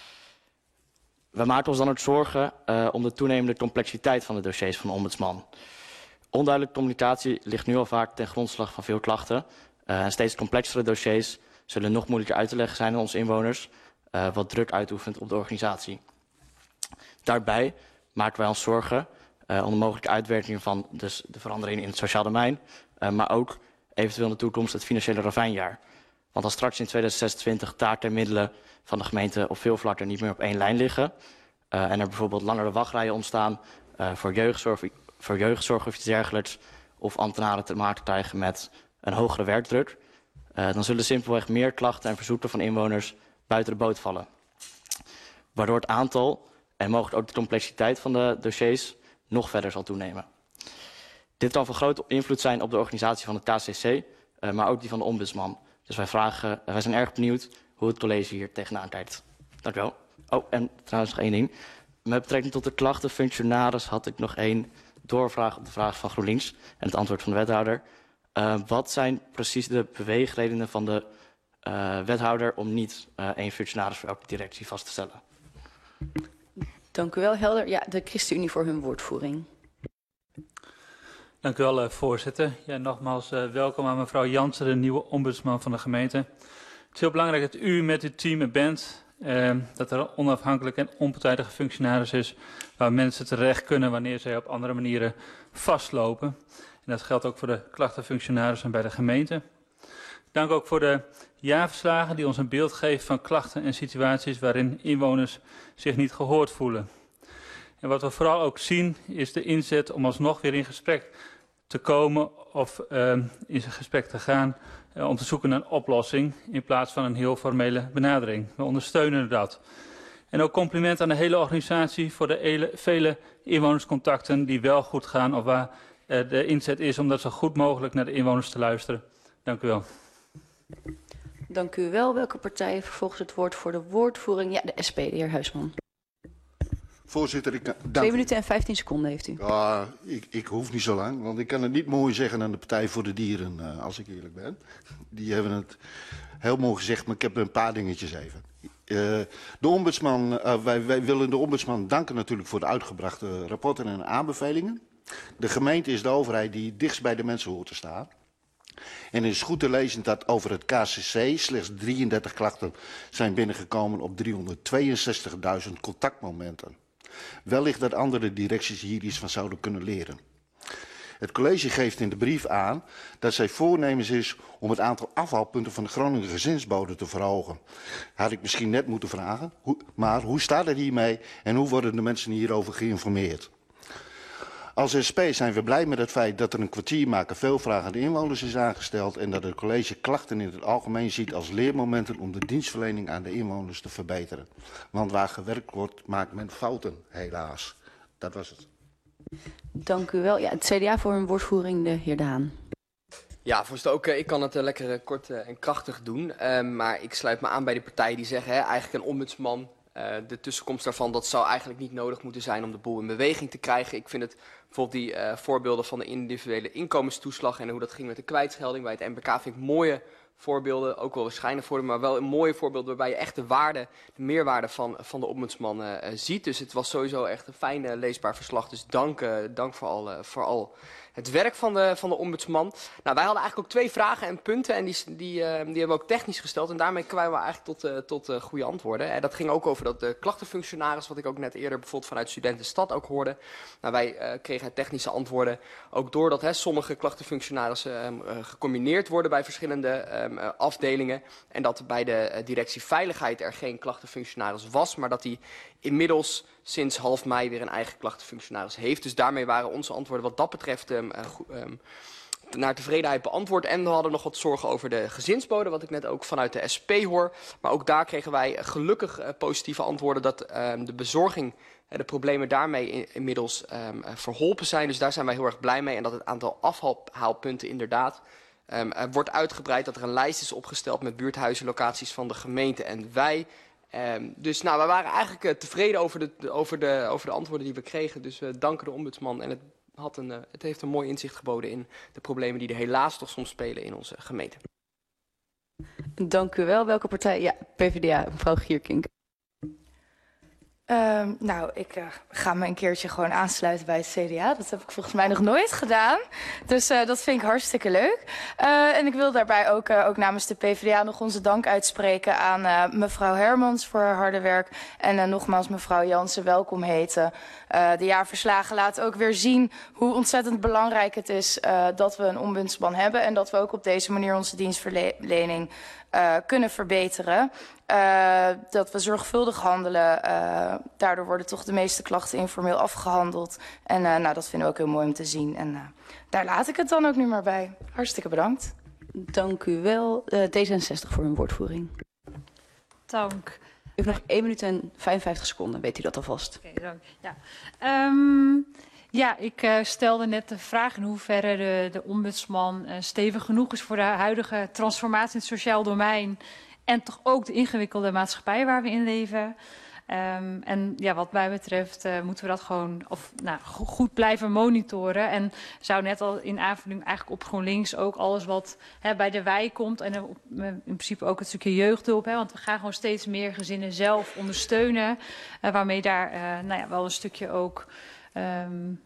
We maken ons dan ook zorgen om de toenemende complexiteit van de dossiers van de ombudsman. Onduidelijke communicatie ligt nu al vaak ten grondslag van veel klachten. En steeds complexere dossiers zullen nog moeilijker uit te leggen zijn aan onze inwoners, wat druk uitoefent op de organisatie. Daarbij maken wij ons zorgen om de mogelijke uitwerking van dus de veranderingen in het sociaal domein, maar ook eventueel in de toekomst het financiële ravijnjaar. Want als straks in 2026 taken en middelen van de gemeente op veel vlakken niet meer op één lijn liggen en er bijvoorbeeld langere wachtrijen ontstaan voor jeugdzorg of iets dergelijks, of ambtenaren te maken krijgen met een hogere werkdruk, dan zullen simpelweg meer klachten en verzoeken van inwoners buiten de boot vallen. Waardoor het aantal en mogelijk ook de complexiteit van de dossiers nog verder zal toenemen. Dit kan van grote invloed zijn op de organisatie van het KCC, maar ook die van de ombudsman. Dus wij zijn erg benieuwd hoe het college hier tegenaan kijkt. Dank u wel. Oh, en trouwens nog één ding. Met betrekking tot de klachten functionaris had ik nog één doorvraag op de vraag van GroenLinks en het antwoord van de wethouder. Wat zijn precies de beweegredenen van de wethouder om niet één functionaris voor elke directie vast te stellen? Dank u wel, Helder. Ja, de ChristenUnie voor hun woordvoering. Dank u wel, voorzitter. Ja, nogmaals welkom aan mevrouw Jansen, de nieuwe ombudsman van de gemeente. Het is heel belangrijk dat u met uw team er bent dat er een onafhankelijk en onpartijdige functionaris is waar mensen terecht kunnen wanneer zij op andere manieren vastlopen. En dat geldt ook voor de klachtenfunctionarissen bij de gemeente. Dank ook voor de jaarverslagen die ons een beeld geven van klachten en situaties waarin inwoners zich niet gehoord voelen. En wat we vooral ook zien is de inzet om alsnog weer in gesprek te komen of in gesprek te gaan om te zoeken naar een oplossing in plaats van een heel formele benadering. We ondersteunen dat. En ook compliment aan de hele organisatie voor de vele inwonerscontacten die wel goed gaan of waar de inzet is om dat zo goed mogelijk naar de inwoners te luisteren. Dank u wel. Dank u wel. Welke partij vervolgens het woord voor de woordvoering? Ja, de SP, de heer Huisman. Voorzitter, ik kan... 2 minuten en 15 seconden heeft u. Ja, ik hoef niet zo lang, want ik kan het niet mooi zeggen aan de Partij voor de Dieren, als ik eerlijk ben. Die hebben het heel mooi gezegd, maar ik heb een paar dingetjes even. De ombudsman, wij willen de ombudsman danken natuurlijk voor de uitgebrachte rapporten en aanbevelingen. De gemeente is de overheid die dichtst bij de mensen hoort te staan. En het is goed te lezen dat over het KCC slechts 33 klachten zijn binnengekomen op 362.000 contactmomenten. Wellicht dat andere directies hier iets van zouden kunnen leren. Het college geeft in de brief aan dat zij voornemens is om het aantal afhaalpunten van de Groninger gezinsbode te verhogen. Had ik misschien net moeten vragen, maar hoe staat het hiermee en hoe worden de mensen hierover geïnformeerd? Als SP zijn we blij met het feit dat er een kwartiermaker veel vragende inwoners is aangesteld en dat het college klachten in het algemeen ziet als leermomenten om de dienstverlening aan de inwoners te verbeteren. Want waar gewerkt wordt, maakt men fouten, helaas. Dat was het. Dank u wel. Ja, het CDA voor een woordvoering, de heer De Haan. Ja, voorzitter, ook ik kan het lekker kort en krachtig doen. Maar ik sluit me aan bij de partijen die zeggen, eigenlijk een ombudsman, de tussenkomst daarvan, dat zou eigenlijk niet nodig moeten zijn om de boel in beweging te krijgen. Ik vind het bijvoorbeeld die voorbeelden van de individuele inkomenstoeslag en hoe dat ging met de kwijtschelding bij het MBK, vind ik mooie voorbeelden, ook wel waarschijnlijk voorbeelden, maar wel een mooie voorbeeld waarbij je echt de meerwaarde van de ombudsman ziet. Dus het was sowieso echt een fijn leesbaar verslag. Dus dank voor al het werk van de ombudsman. Nou, wij hadden eigenlijk ook 2 vragen en punten en die hebben we ook technisch gesteld. En daarmee kwamen we eigenlijk tot goede antwoorden. Dat ging ook over dat klachtenfunctionaris, wat ik ook net eerder bijvoorbeeld vanuit Studentenstad ook hoorde. Nou, wij kregen technische antwoorden ook doordat sommige klachtenfunctionarissen gecombineerd worden bij verschillende afdelingen. En dat bij de directie Veiligheid er geen klachtenfunctionaris was, maar dat die inmiddels sinds half mei weer een eigen klachtenfunctionaris heeft. Dus daarmee waren onze antwoorden wat dat betreft naar tevredenheid beantwoord. En we hadden nog wat zorgen over de gezinsbode, wat ik net ook vanuit de SP hoor. Maar ook daar kregen wij gelukkig positieve antwoorden dat de bezorging, de problemen daarmee inmiddels verholpen zijn. Dus daar zijn wij heel erg blij mee. En dat het aantal afhaalpunten inderdaad wordt uitgebreid. Dat er een lijst is opgesteld met buurthuizenlocaties van de gemeente en wij. Dus nou, we waren eigenlijk tevreden over de antwoorden die we kregen. Dus we danken de ombudsman. En het heeft een mooi inzicht geboden in de problemen die er helaas toch soms spelen in onze gemeente. Dank u wel. Welke partij? Ja, PvdA, mevrouw Gierkink. Nou, ik ga me een keertje gewoon aansluiten bij het CDA. Dat heb ik volgens mij nog nooit gedaan. Dus dat vind ik hartstikke leuk. En ik wil daarbij ook namens de PvdA nog onze dank uitspreken aan mevrouw Hermans voor haar harde werk. En nogmaals mevrouw Jansen welkom heten. De jaarverslagen laten ook weer zien hoe ontzettend belangrijk het is dat we een ombudsman hebben. En dat we ook op deze manier onze dienstverlening kunnen verbeteren. Dat we zorgvuldig handelen. Daardoor worden toch de meeste klachten informeel afgehandeld. En nou, dat vinden we ook heel mooi om te zien. En daar laat ik het dan ook nu maar bij. Hartstikke bedankt. Dank u wel. D66 voor een woordvoering. Dank. U heeft nog 1 minuut en 55 seconden. Weet u dat alvast? Oké, dank. Ja. Ja, ik stelde net de vraag in hoeverre de ombudsman stevig genoeg is voor de huidige transformatie in het sociaal domein. En toch ook de ingewikkelde maatschappij waar we in leven. En ja, wat mij betreft moeten we dat gewoon goed blijven monitoren. En zou net al in aanvulling eigenlijk op GroenLinks ook alles wat bij de wijk komt. En in principe ook het stukje jeugdhulp. Want we gaan gewoon steeds meer gezinnen zelf ondersteunen. Waarmee daar wel een stukje ook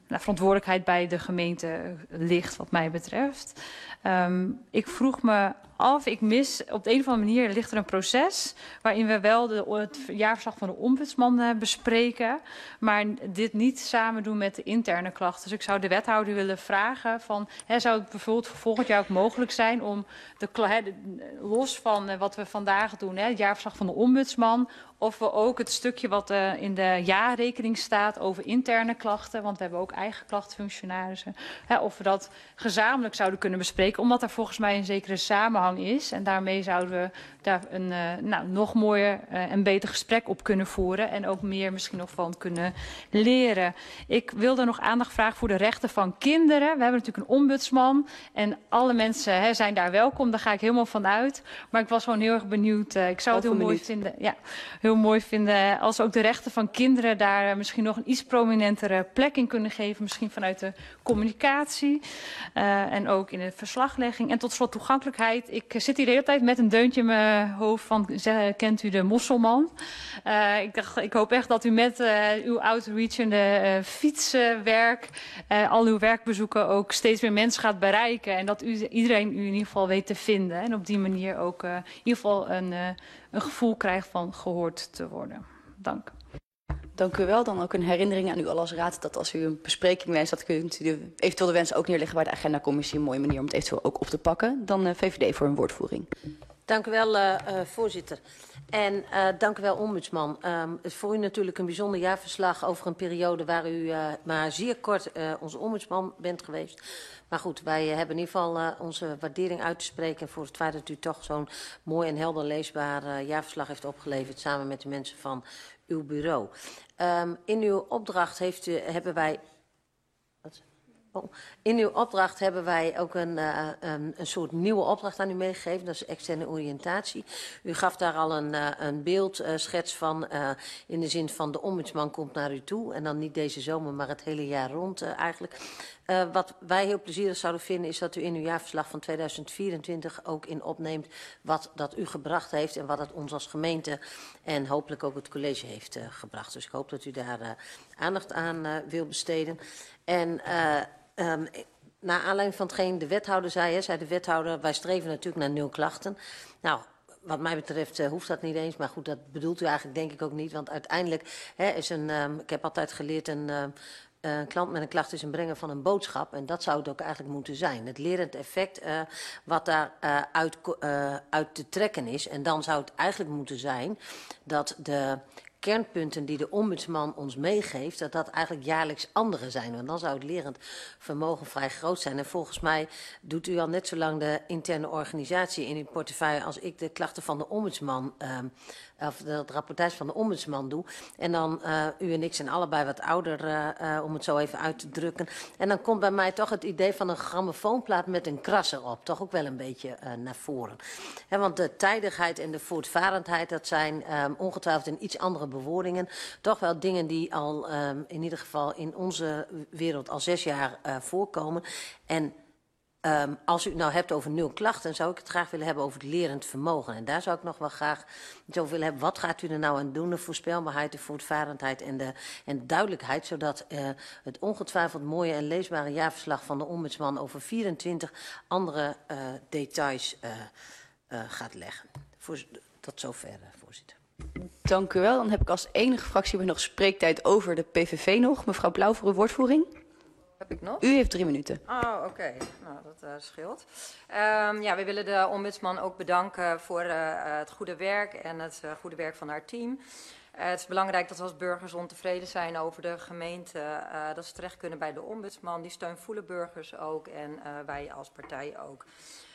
verantwoordelijkheid bij de gemeente ligt wat mij betreft. Ik vroeg me af. Ik mis op de een of andere manier ligt er een proces waarin we wel het jaarverslag van de ombudsman bespreken, maar dit niet samen doen met de interne klachten. Dus ik zou de wethouder willen vragen van, zou het bijvoorbeeld voor volgend jaar ook mogelijk zijn om los van wat we vandaag doen, het jaarverslag van de ombudsman, of we ook het stukje wat in de jaarrekening staat over interne klachten, want we hebben ook eigen klachtenfunctionarissen, of we dat gezamenlijk zouden kunnen bespreken, omdat er volgens mij een zekere samenhang is. En daarmee zouden we daar een nog mooier en beter gesprek op kunnen voeren en ook meer misschien nog van kunnen leren. Ik wilde nog aandacht vragen voor de rechten van kinderen. We hebben natuurlijk een ombudsman en alle mensen zijn daar welkom, daar ga ik helemaal van uit. Maar ik was gewoon heel erg benieuwd. Ik zou het heel mooi vinden. Ja, heel mooi vinden als ook de rechten van kinderen daar misschien nog een iets prominentere plek in kunnen geven. Misschien vanuit de communicatie en ook in de verslaglegging. En tot slot toegankelijkheid. Ik zit hier de hele tijd met een deuntje in mijn hoofd van, kent u de Mosselman? Ik hoop echt dat u met uw outreach en de fietswerk, al uw werkbezoeken ook steeds meer mensen gaat bereiken. En dat iedereen u in ieder geval weet te vinden. En op die manier ook in ieder geval een gevoel krijgt van gehoord te worden. Dank. Dank u wel. Dan ook een herinnering aan u al als raad dat als u een bespreking wenst, dat kunt u eventueel de wensen ook neerleggen bij de agendacommissie. Een mooie manier om het eventueel ook op te pakken. Dan VVD voor een woordvoering. Dank u wel, voorzitter. En dank u wel, ombudsman. Het is voor u natuurlijk een bijzonder jaarverslag over een periode waar u maar zeer kort onze ombudsman bent geweest. Maar goed, wij hebben in ieder geval onze waardering uit te spreken voor het feit dat u toch zo'n mooi en helder leesbaar jaarverslag heeft opgeleverd samen met de mensen van uw bureau. In uw opdracht hebben wij... In uw opdracht hebben wij ook een soort nieuwe opdracht aan u meegegeven. Dat is externe oriëntatie. U gaf daar al een beeldschets van in de zin van de ombudsman komt naar u toe. En dan niet deze zomer, maar het hele jaar rond eigenlijk. Wat wij heel plezierig zouden vinden is dat u in uw jaarverslag van 2024 ook in opneemt wat dat u gebracht heeft en wat het ons als gemeente en hopelijk ook het college heeft gebracht. Dus ik hoop dat u daar aandacht aan wil besteden. En naar aanleiding van hetgeen de wethouder zei de wethouder, wij streven natuurlijk naar 0 klachten. Nou, wat mij betreft hoeft dat niet eens, maar goed, dat bedoelt u eigenlijk denk ik ook niet. Want uiteindelijk is ik heb altijd geleerd, een klant met een klacht is een brenger van een boodschap. En dat zou het ook eigenlijk moeten zijn. Het lerend effect wat daar uit te trekken is. En dan zou het eigenlijk moeten zijn dat de kernpunten die de ombudsman ons meegeeft, dat eigenlijk jaarlijks andere zijn. Want dan zou het lerend vermogen vrij groot zijn. En volgens mij doet u al net zo lang de interne organisatie in uw portefeuille als ik de klachten van de ombudsman, of de rapportage van de ombudsman doe. En dan, u en ik zijn allebei wat ouder, om het zo even uit te drukken. En dan komt bij mij toch het idee van een grammofoonplaat met een krasser op. Toch ook wel een beetje naar voren. Want de tijdigheid en de voortvarendheid, dat zijn ongetwijfeld in iets andere bewoordingen. Toch wel dingen die al in ieder geval in onze wereld al 6 jaar voorkomen. En als u het nou hebt over 0 klachten, zou ik het graag willen hebben over het lerend vermogen. En daar zou ik nog wel graag iets over willen hebben. Wat gaat u er nou aan doen? De voorspelbaarheid, de voortvarendheid en de duidelijkheid, zodat het ongetwijfeld mooie en leesbare jaarverslag van de ombudsman over 24 andere details gaat leggen. Tot zover, voorzitter. Dank u wel. Dan heb ik als enige fractie nog spreektijd over de PVV nog. Mevrouw Blauw voor uw woordvoering. Heb ik nog? U heeft 3 minuten. Oh, oké. Nou, dat scheelt. Ja, we willen de ombudsman ook bedanken voor het goede werk en het goede werk van haar team. Het is belangrijk dat we als burgers ontevreden zijn over de gemeente, dat ze terecht kunnen bij de ombudsman. Die steun voelen burgers ook en wij als partij ook.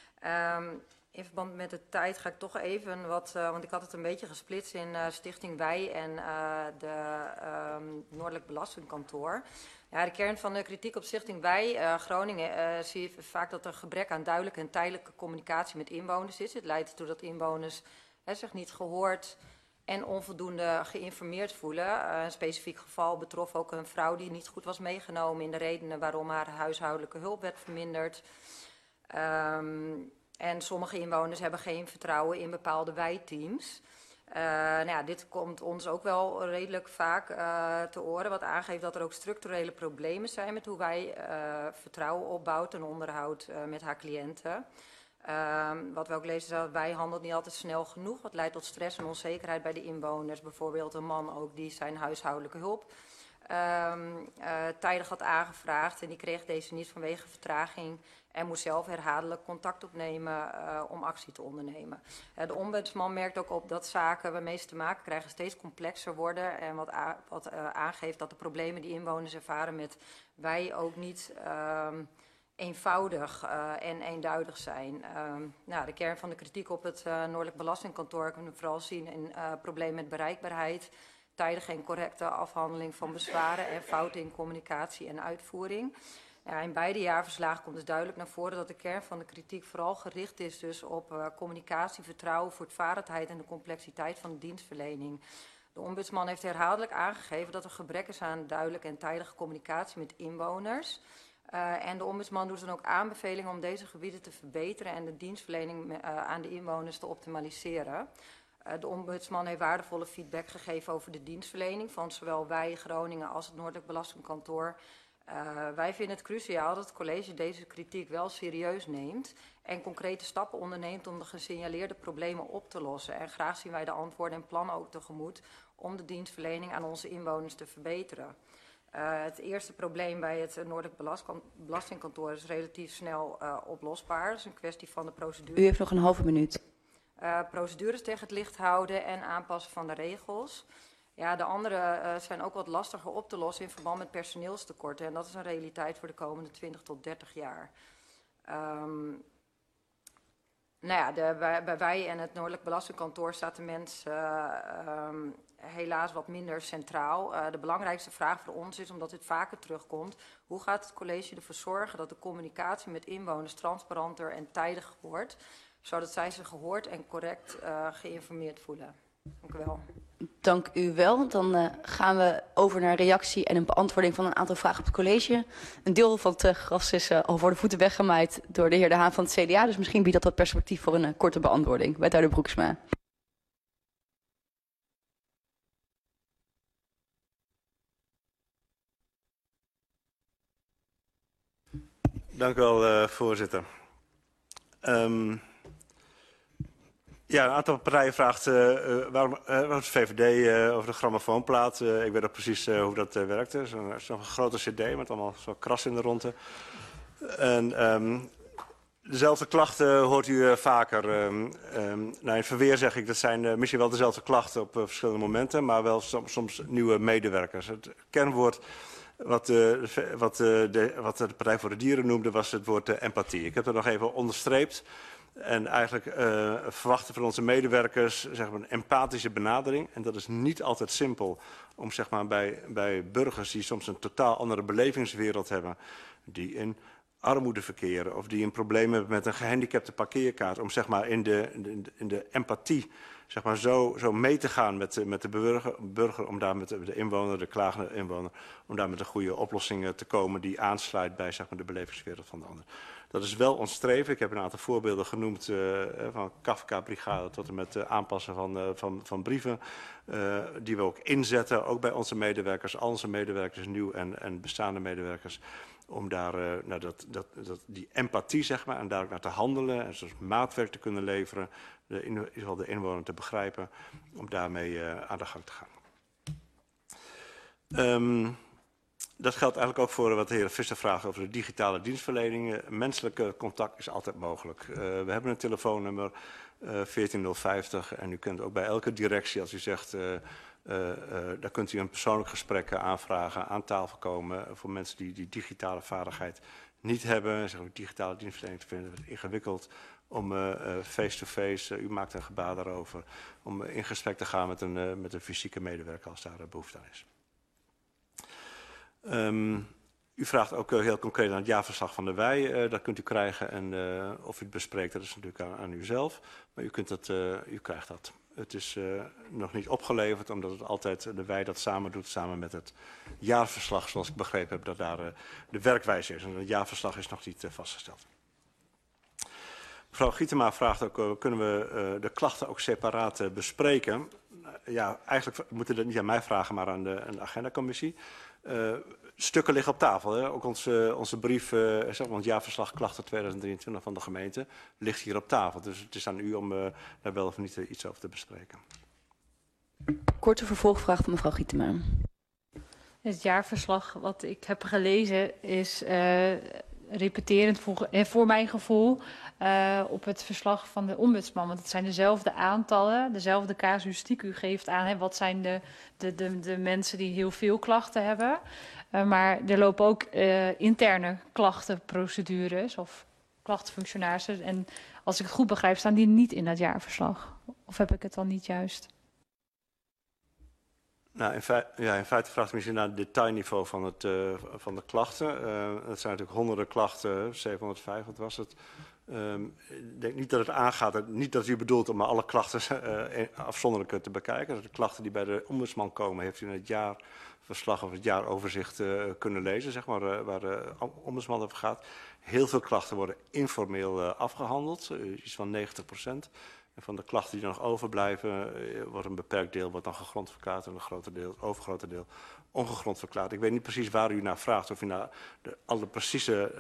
In verband met de tijd ga ik toch even want ik had het een beetje gesplitst in Stichting Wij en de Noordelijk Belastingkantoor. Ja, de kern van de kritiek op Stichting Wij Groningen zie je vaak dat er gebrek aan duidelijke en tijdelijke communicatie met inwoners is. Het leidt ertoe dat inwoners zich niet gehoord en onvoldoende geïnformeerd voelen. Een specifiek geval betrof ook een vrouw die niet goed was meegenomen in de redenen waarom haar huishoudelijke hulp werd verminderd. En sommige inwoners hebben geen vertrouwen in bepaalde wijteams. Nou ja, dit komt ons ook wel redelijk vaak te oren, wat aangeeft dat er ook structurele problemen zijn met hoe wij vertrouwen opbouwt en onderhoudt met haar cliënten. Wat we ook lezen is dat wij handelt niet altijd snel genoeg. Wat leidt tot stress en onzekerheid bij de inwoners. Bijvoorbeeld een man ook die zijn huishoudelijke hulp tijdig had aangevraagd. En die kreeg deze niet vanwege vertraging. En moest zelf herhaaldelijk contact opnemen om actie te ondernemen. De ombudsman merkt ook op dat zaken waarmee ze te maken krijgen steeds complexer worden. En wat aangeeft dat de problemen die inwoners ervaren met wij ook niet eenvoudig en eenduidig zijn. De kern van de kritiek op het Noordelijk Belastingkantoor kunnen we vooral zien in problemen met bereikbaarheid, tijdige en correcte afhandeling van bezwaren en fouten in communicatie en uitvoering. Ja, in beide jaarverslagen komt dus duidelijk naar voren dat de kern van de kritiek vooral gericht is dus op communicatie, vertrouwen, voortvarendheid en de complexiteit van de dienstverlening. De ombudsman heeft herhaaldelijk aangegeven dat er gebrek is aan duidelijke en tijdige communicatie met inwoners. En de ombudsman doet dan ook aanbevelingen om deze gebieden te verbeteren en de dienstverlening aan de inwoners te optimaliseren. De ombudsman heeft waardevolle feedback gegeven over de dienstverlening van zowel wij, Groningen, als het Noordelijk Belastingkantoor. Wij vinden het cruciaal dat het college deze kritiek wel serieus neemt en concrete stappen onderneemt om de gesignaleerde problemen op te lossen. En graag zien wij de antwoorden en plannen ook tegemoet om de dienstverlening aan onze inwoners te verbeteren. Het eerste probleem bij het Noordelijk Belastingkantoor is relatief snel oplosbaar. Dat is een kwestie van de procedure. U heeft nog een halve minuut. Procedures tegen het licht houden en aanpassen van de regels. Ja, de andere zijn ook wat lastiger op te lossen in verband met personeelstekorten. En dat is een realiteit voor de komende 20 tot 30 jaar. Bij wij en het Noordelijk Belastingkantoor staat de mens helaas wat minder centraal. De belangrijkste vraag voor ons is, omdat dit vaker terugkomt, hoe gaat het college ervoor zorgen dat de communicatie met inwoners transparanter en tijdig wordt, zodat zij zich gehoord en correct geïnformeerd voelen. Dank u wel. Dank u wel. Dan gaan we over naar een reactie en een beantwoording van een aantal vragen op het college. Een deel van het gras is al voor de voeten weggemaaid door de heer De Haan van het CDA. Dus misschien biedt dat wat perspectief voor een korte beantwoording. Wethouder Broeksma. Dank u wel, voorzitter. Ja, een aantal partijen vraagt waarom de VVD over de grammofoonplaat. Ik weet ook precies hoe dat werkte. Zo'n grote cd met allemaal zo kras in de ronde. En dezelfde klachten hoort u vaker. In verweer zeg ik, dat zijn misschien wel dezelfde klachten op verschillende momenten, maar wel soms nieuwe medewerkers. Het kernwoord wat de Partij voor de Dieren noemde was het woord empathie. Ik heb dat nog even onderstreept. En eigenlijk verwachten van onze medewerkers zeg maar, een empathische benadering. En dat is niet altijd simpel om zeg maar, bij burgers die soms een totaal andere belevingswereld hebben, die in armoede verkeren of die een probleem hebben met een gehandicapte parkeerkaart, om zeg maar, in de empathie zeg maar, zo mee te gaan met de burger, om daar met de inwoner, de klagende inwoner, om daar met een goede oplossing te komen die aansluit bij zeg maar, de belevingswereld van de ander. Dat is wel ons streven. Ik heb een aantal voorbeelden genoemd van Kafka-brigade tot en met aanpassen van brieven. Die we ook inzetten, ook bij onze medewerkers, al onze medewerkers, nieuw en bestaande medewerkers. Om daar die empathie zeg maar, en daar ook naar te handelen en zoals maatwerk te kunnen leveren. In ieder geval de inwoner te begrijpen, om daarmee aan de gang te gaan. Dat geldt eigenlijk ook voor wat de heer Visser vraagt over de digitale dienstverlening. Menselijke contact is altijd mogelijk. We hebben een telefoonnummer 14050 en u kunt ook bij elke directie, als u zegt, daar kunt u een persoonlijk gesprek aanvragen, aan tafel komen voor mensen die die digitale vaardigheid niet hebben. Zeg maar, digitale dienstverlening te vinden is ingewikkeld om face-to-face, u maakt een gebaar daarover, om in gesprek te gaan met een fysieke medewerker als daar behoefte aan is. U vraagt ook heel concreet aan het jaarverslag van de WEI. Dat kunt u krijgen en of u het bespreekt, dat is natuurlijk aan u zelf. Maar u krijgt dat. Het is nog niet opgeleverd, omdat het altijd de WEI dat samen doet, samen met het jaarverslag, zoals ik begrepen heb, dat daar de werkwijze is. En het jaarverslag is nog niet vastgesteld. Mevrouw Gietema vraagt ook, kunnen we de klachten ook separaat bespreken? Ja, eigenlijk moeten we dat niet aan mij vragen, maar aan de agendacommissie. Stukken liggen op tafel. Hè? Ook onze brief, want jaarverslag klachten 2023 van de gemeente, ligt hier op tafel. Dus het is aan u om daar wel of niet iets over te bespreken. Korte vervolgvraag van mevrouw Gietema. Het jaarverslag wat ik heb gelezen is repeterend voor mijn gevoel op het verslag van de ombudsman. Want het zijn dezelfde aantallen, dezelfde casuïstiek. U geeft aan wat zijn de mensen die heel veel klachten hebben. Maar er lopen ook interne klachtenprocedures of klachtenfunctionarissen. En als ik het goed begrijp, staan die niet in dat jaarverslag. Of heb ik het dan niet juist? Nou, in feite vraagt u misschien naar het detailniveau van de klachten. Dat zijn natuurlijk honderden klachten, 705, wat was het? Ik denk niet dat het aangaat, niet dat u bedoelt om alle klachten afzonderlijk te bekijken. De klachten die bij de ombudsman komen, heeft u in het jaarverslag of het jaaroverzicht kunnen lezen, zeg maar, waar de ombudsman over gaat. Heel veel klachten worden informeel afgehandeld, iets van 90%. En van de klachten die nog overblijven, wordt een beperkt deel wordt dan gegrond verklaard en het overgrote deel ongegrond verklaard. Ik weet niet precies waar u naar vraagt, of u naar alle precieze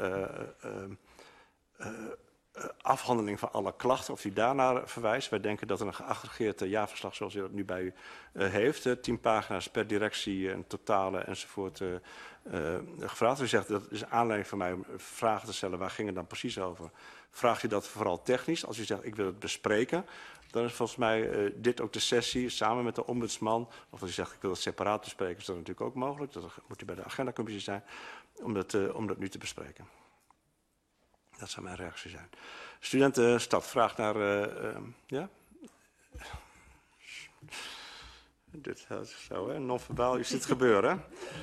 afhandeling van alle klachten, of u daarnaar verwijst. Wij denken dat een geaggregeerd jaarverslag zoals u dat nu bij u heeft, 10 pagina's per directie en totale enzovoort gevraagd. U zegt dat is aanleiding voor mij om vragen te stellen, waar ging het dan precies over? Vraagt u dat vooral technisch? Als u zegt ik wil het bespreken, dan is volgens mij dit ook de sessie samen met de ombudsman. Of als u zegt ik wil het separaat bespreken, is dat natuurlijk ook mogelijk. Dat moet u bij de agendacommissie zijn om dat nu te bespreken. Dat zou mijn reactie zijn. Studentenstad vraagt naar... ja? Dit is zo, hè? Non-verbaal, u ziet het gebeuren.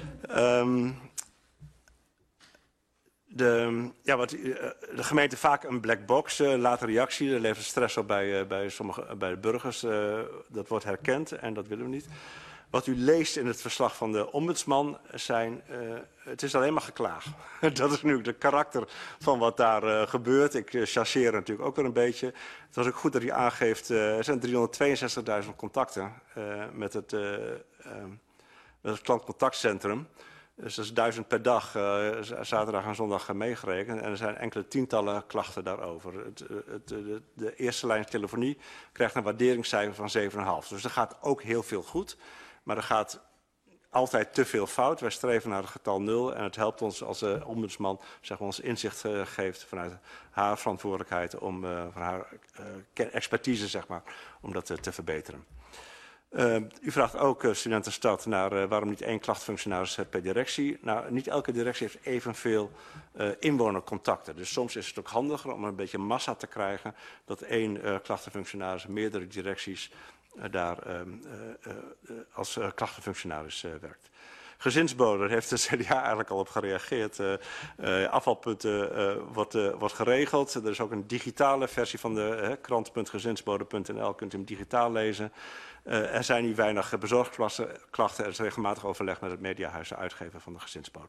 De gemeente vaak een black box, laat een reactie. Dat levert stress op bij de burgers. Dat wordt herkend en dat willen we niet. Wat u leest in het verslag van de ombudsman het is alleen maar geklaag. Dat is nu de karakter van wat daar gebeurt. Ik chargeer natuurlijk ook weer een beetje. Het was ook goed dat u aangeeft, er zijn 362.000 contacten met het klantcontactcentrum. Dus dat is 1000 per dag, zaterdag en zondag meegerekend. En er zijn enkele tientallen klachten daarover. De eerste lijn telefonie krijgt een waarderingscijfer van 7,5. Dus er gaat ook heel veel goed. Maar er gaat altijd te veel fout. Wij streven naar het getal 0. En het helpt ons als de ombudsman ons inzicht geeft vanuit haar verantwoordelijkheid om van haar expertise, zeg maar, om dat te verbeteren. U vraagt ook studentenstad naar waarom niet 1 klachtfunctionaris per directie. Nou, niet elke directie heeft evenveel inwonercontacten. Dus soms is het ook handiger om een beetje massa te krijgen dat 1 klachtenfunctionaris meerdere directies daar als klachtenfunctionaris werkt. Gezinsbode, daar heeft de CDA eigenlijk al op gereageerd. Afvalpunten wordt geregeld. Er is ook een digitale versie van de krant.gezinsbode.nl. Kunt u hem digitaal lezen. Er zijn nu weinig bezorgklachten. Er is regelmatig overleg met het mediahuis, de uitgever van de gezinsbode.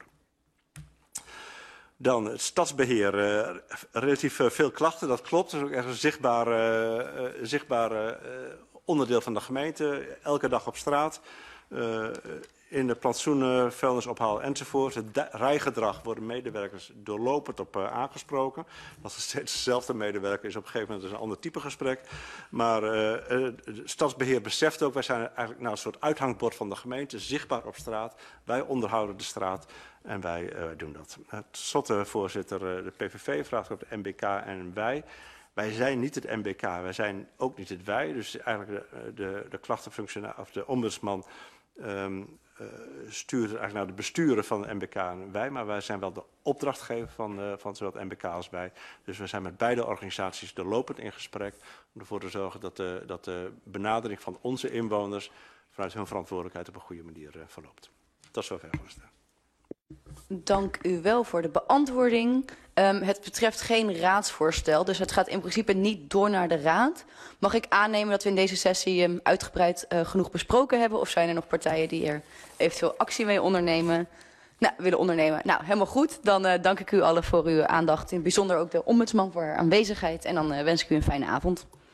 Dan het stadsbeheer. Relatief veel klachten, dat klopt. Dat is ook echt een zichtbaar onderdeel van de gemeente. Elke dag op straat. In de plantsoenen, vuilnisophaal enzovoort. Het rijgedrag worden medewerkers doorlopend op aangesproken. Als het steeds dezelfde medewerker is, op een gegeven moment is een ander type gesprek. Maar het stadsbeheer beseft ook, wij zijn eigenlijk een soort uithangbord van de gemeente, zichtbaar op straat. Wij onderhouden de straat en wij doen dat. Tot slot, voorzitter, de PVV vraagt op de MBK en wij. Wij zijn niet het MBK, wij zijn ook niet het wij. Dus eigenlijk de klachtenfunctionaris of de ombudsman stuurt eigenlijk naar de besturen van de MBK en wij, maar wij zijn wel de opdrachtgever van zowel het MBK als wij. Dus we zijn met beide organisaties doorlopend in gesprek om ervoor te zorgen dat de benadering van onze inwoners vanuit hun verantwoordelijkheid op een goede manier verloopt. Tot zover, voorzitter. Dank u wel voor de beantwoording. Het betreft geen raadsvoorstel, dus het gaat in principe niet door naar de raad. Mag ik aannemen dat we in deze sessie uitgebreid genoeg besproken hebben? Of zijn er nog partijen die er eventueel actie mee ondernemen? willen ondernemen. Nou, helemaal goed. Dan dank ik u allen voor uw aandacht. In het bijzonder ook de ombudsman voor haar aanwezigheid. En dan wens ik u een fijne avond.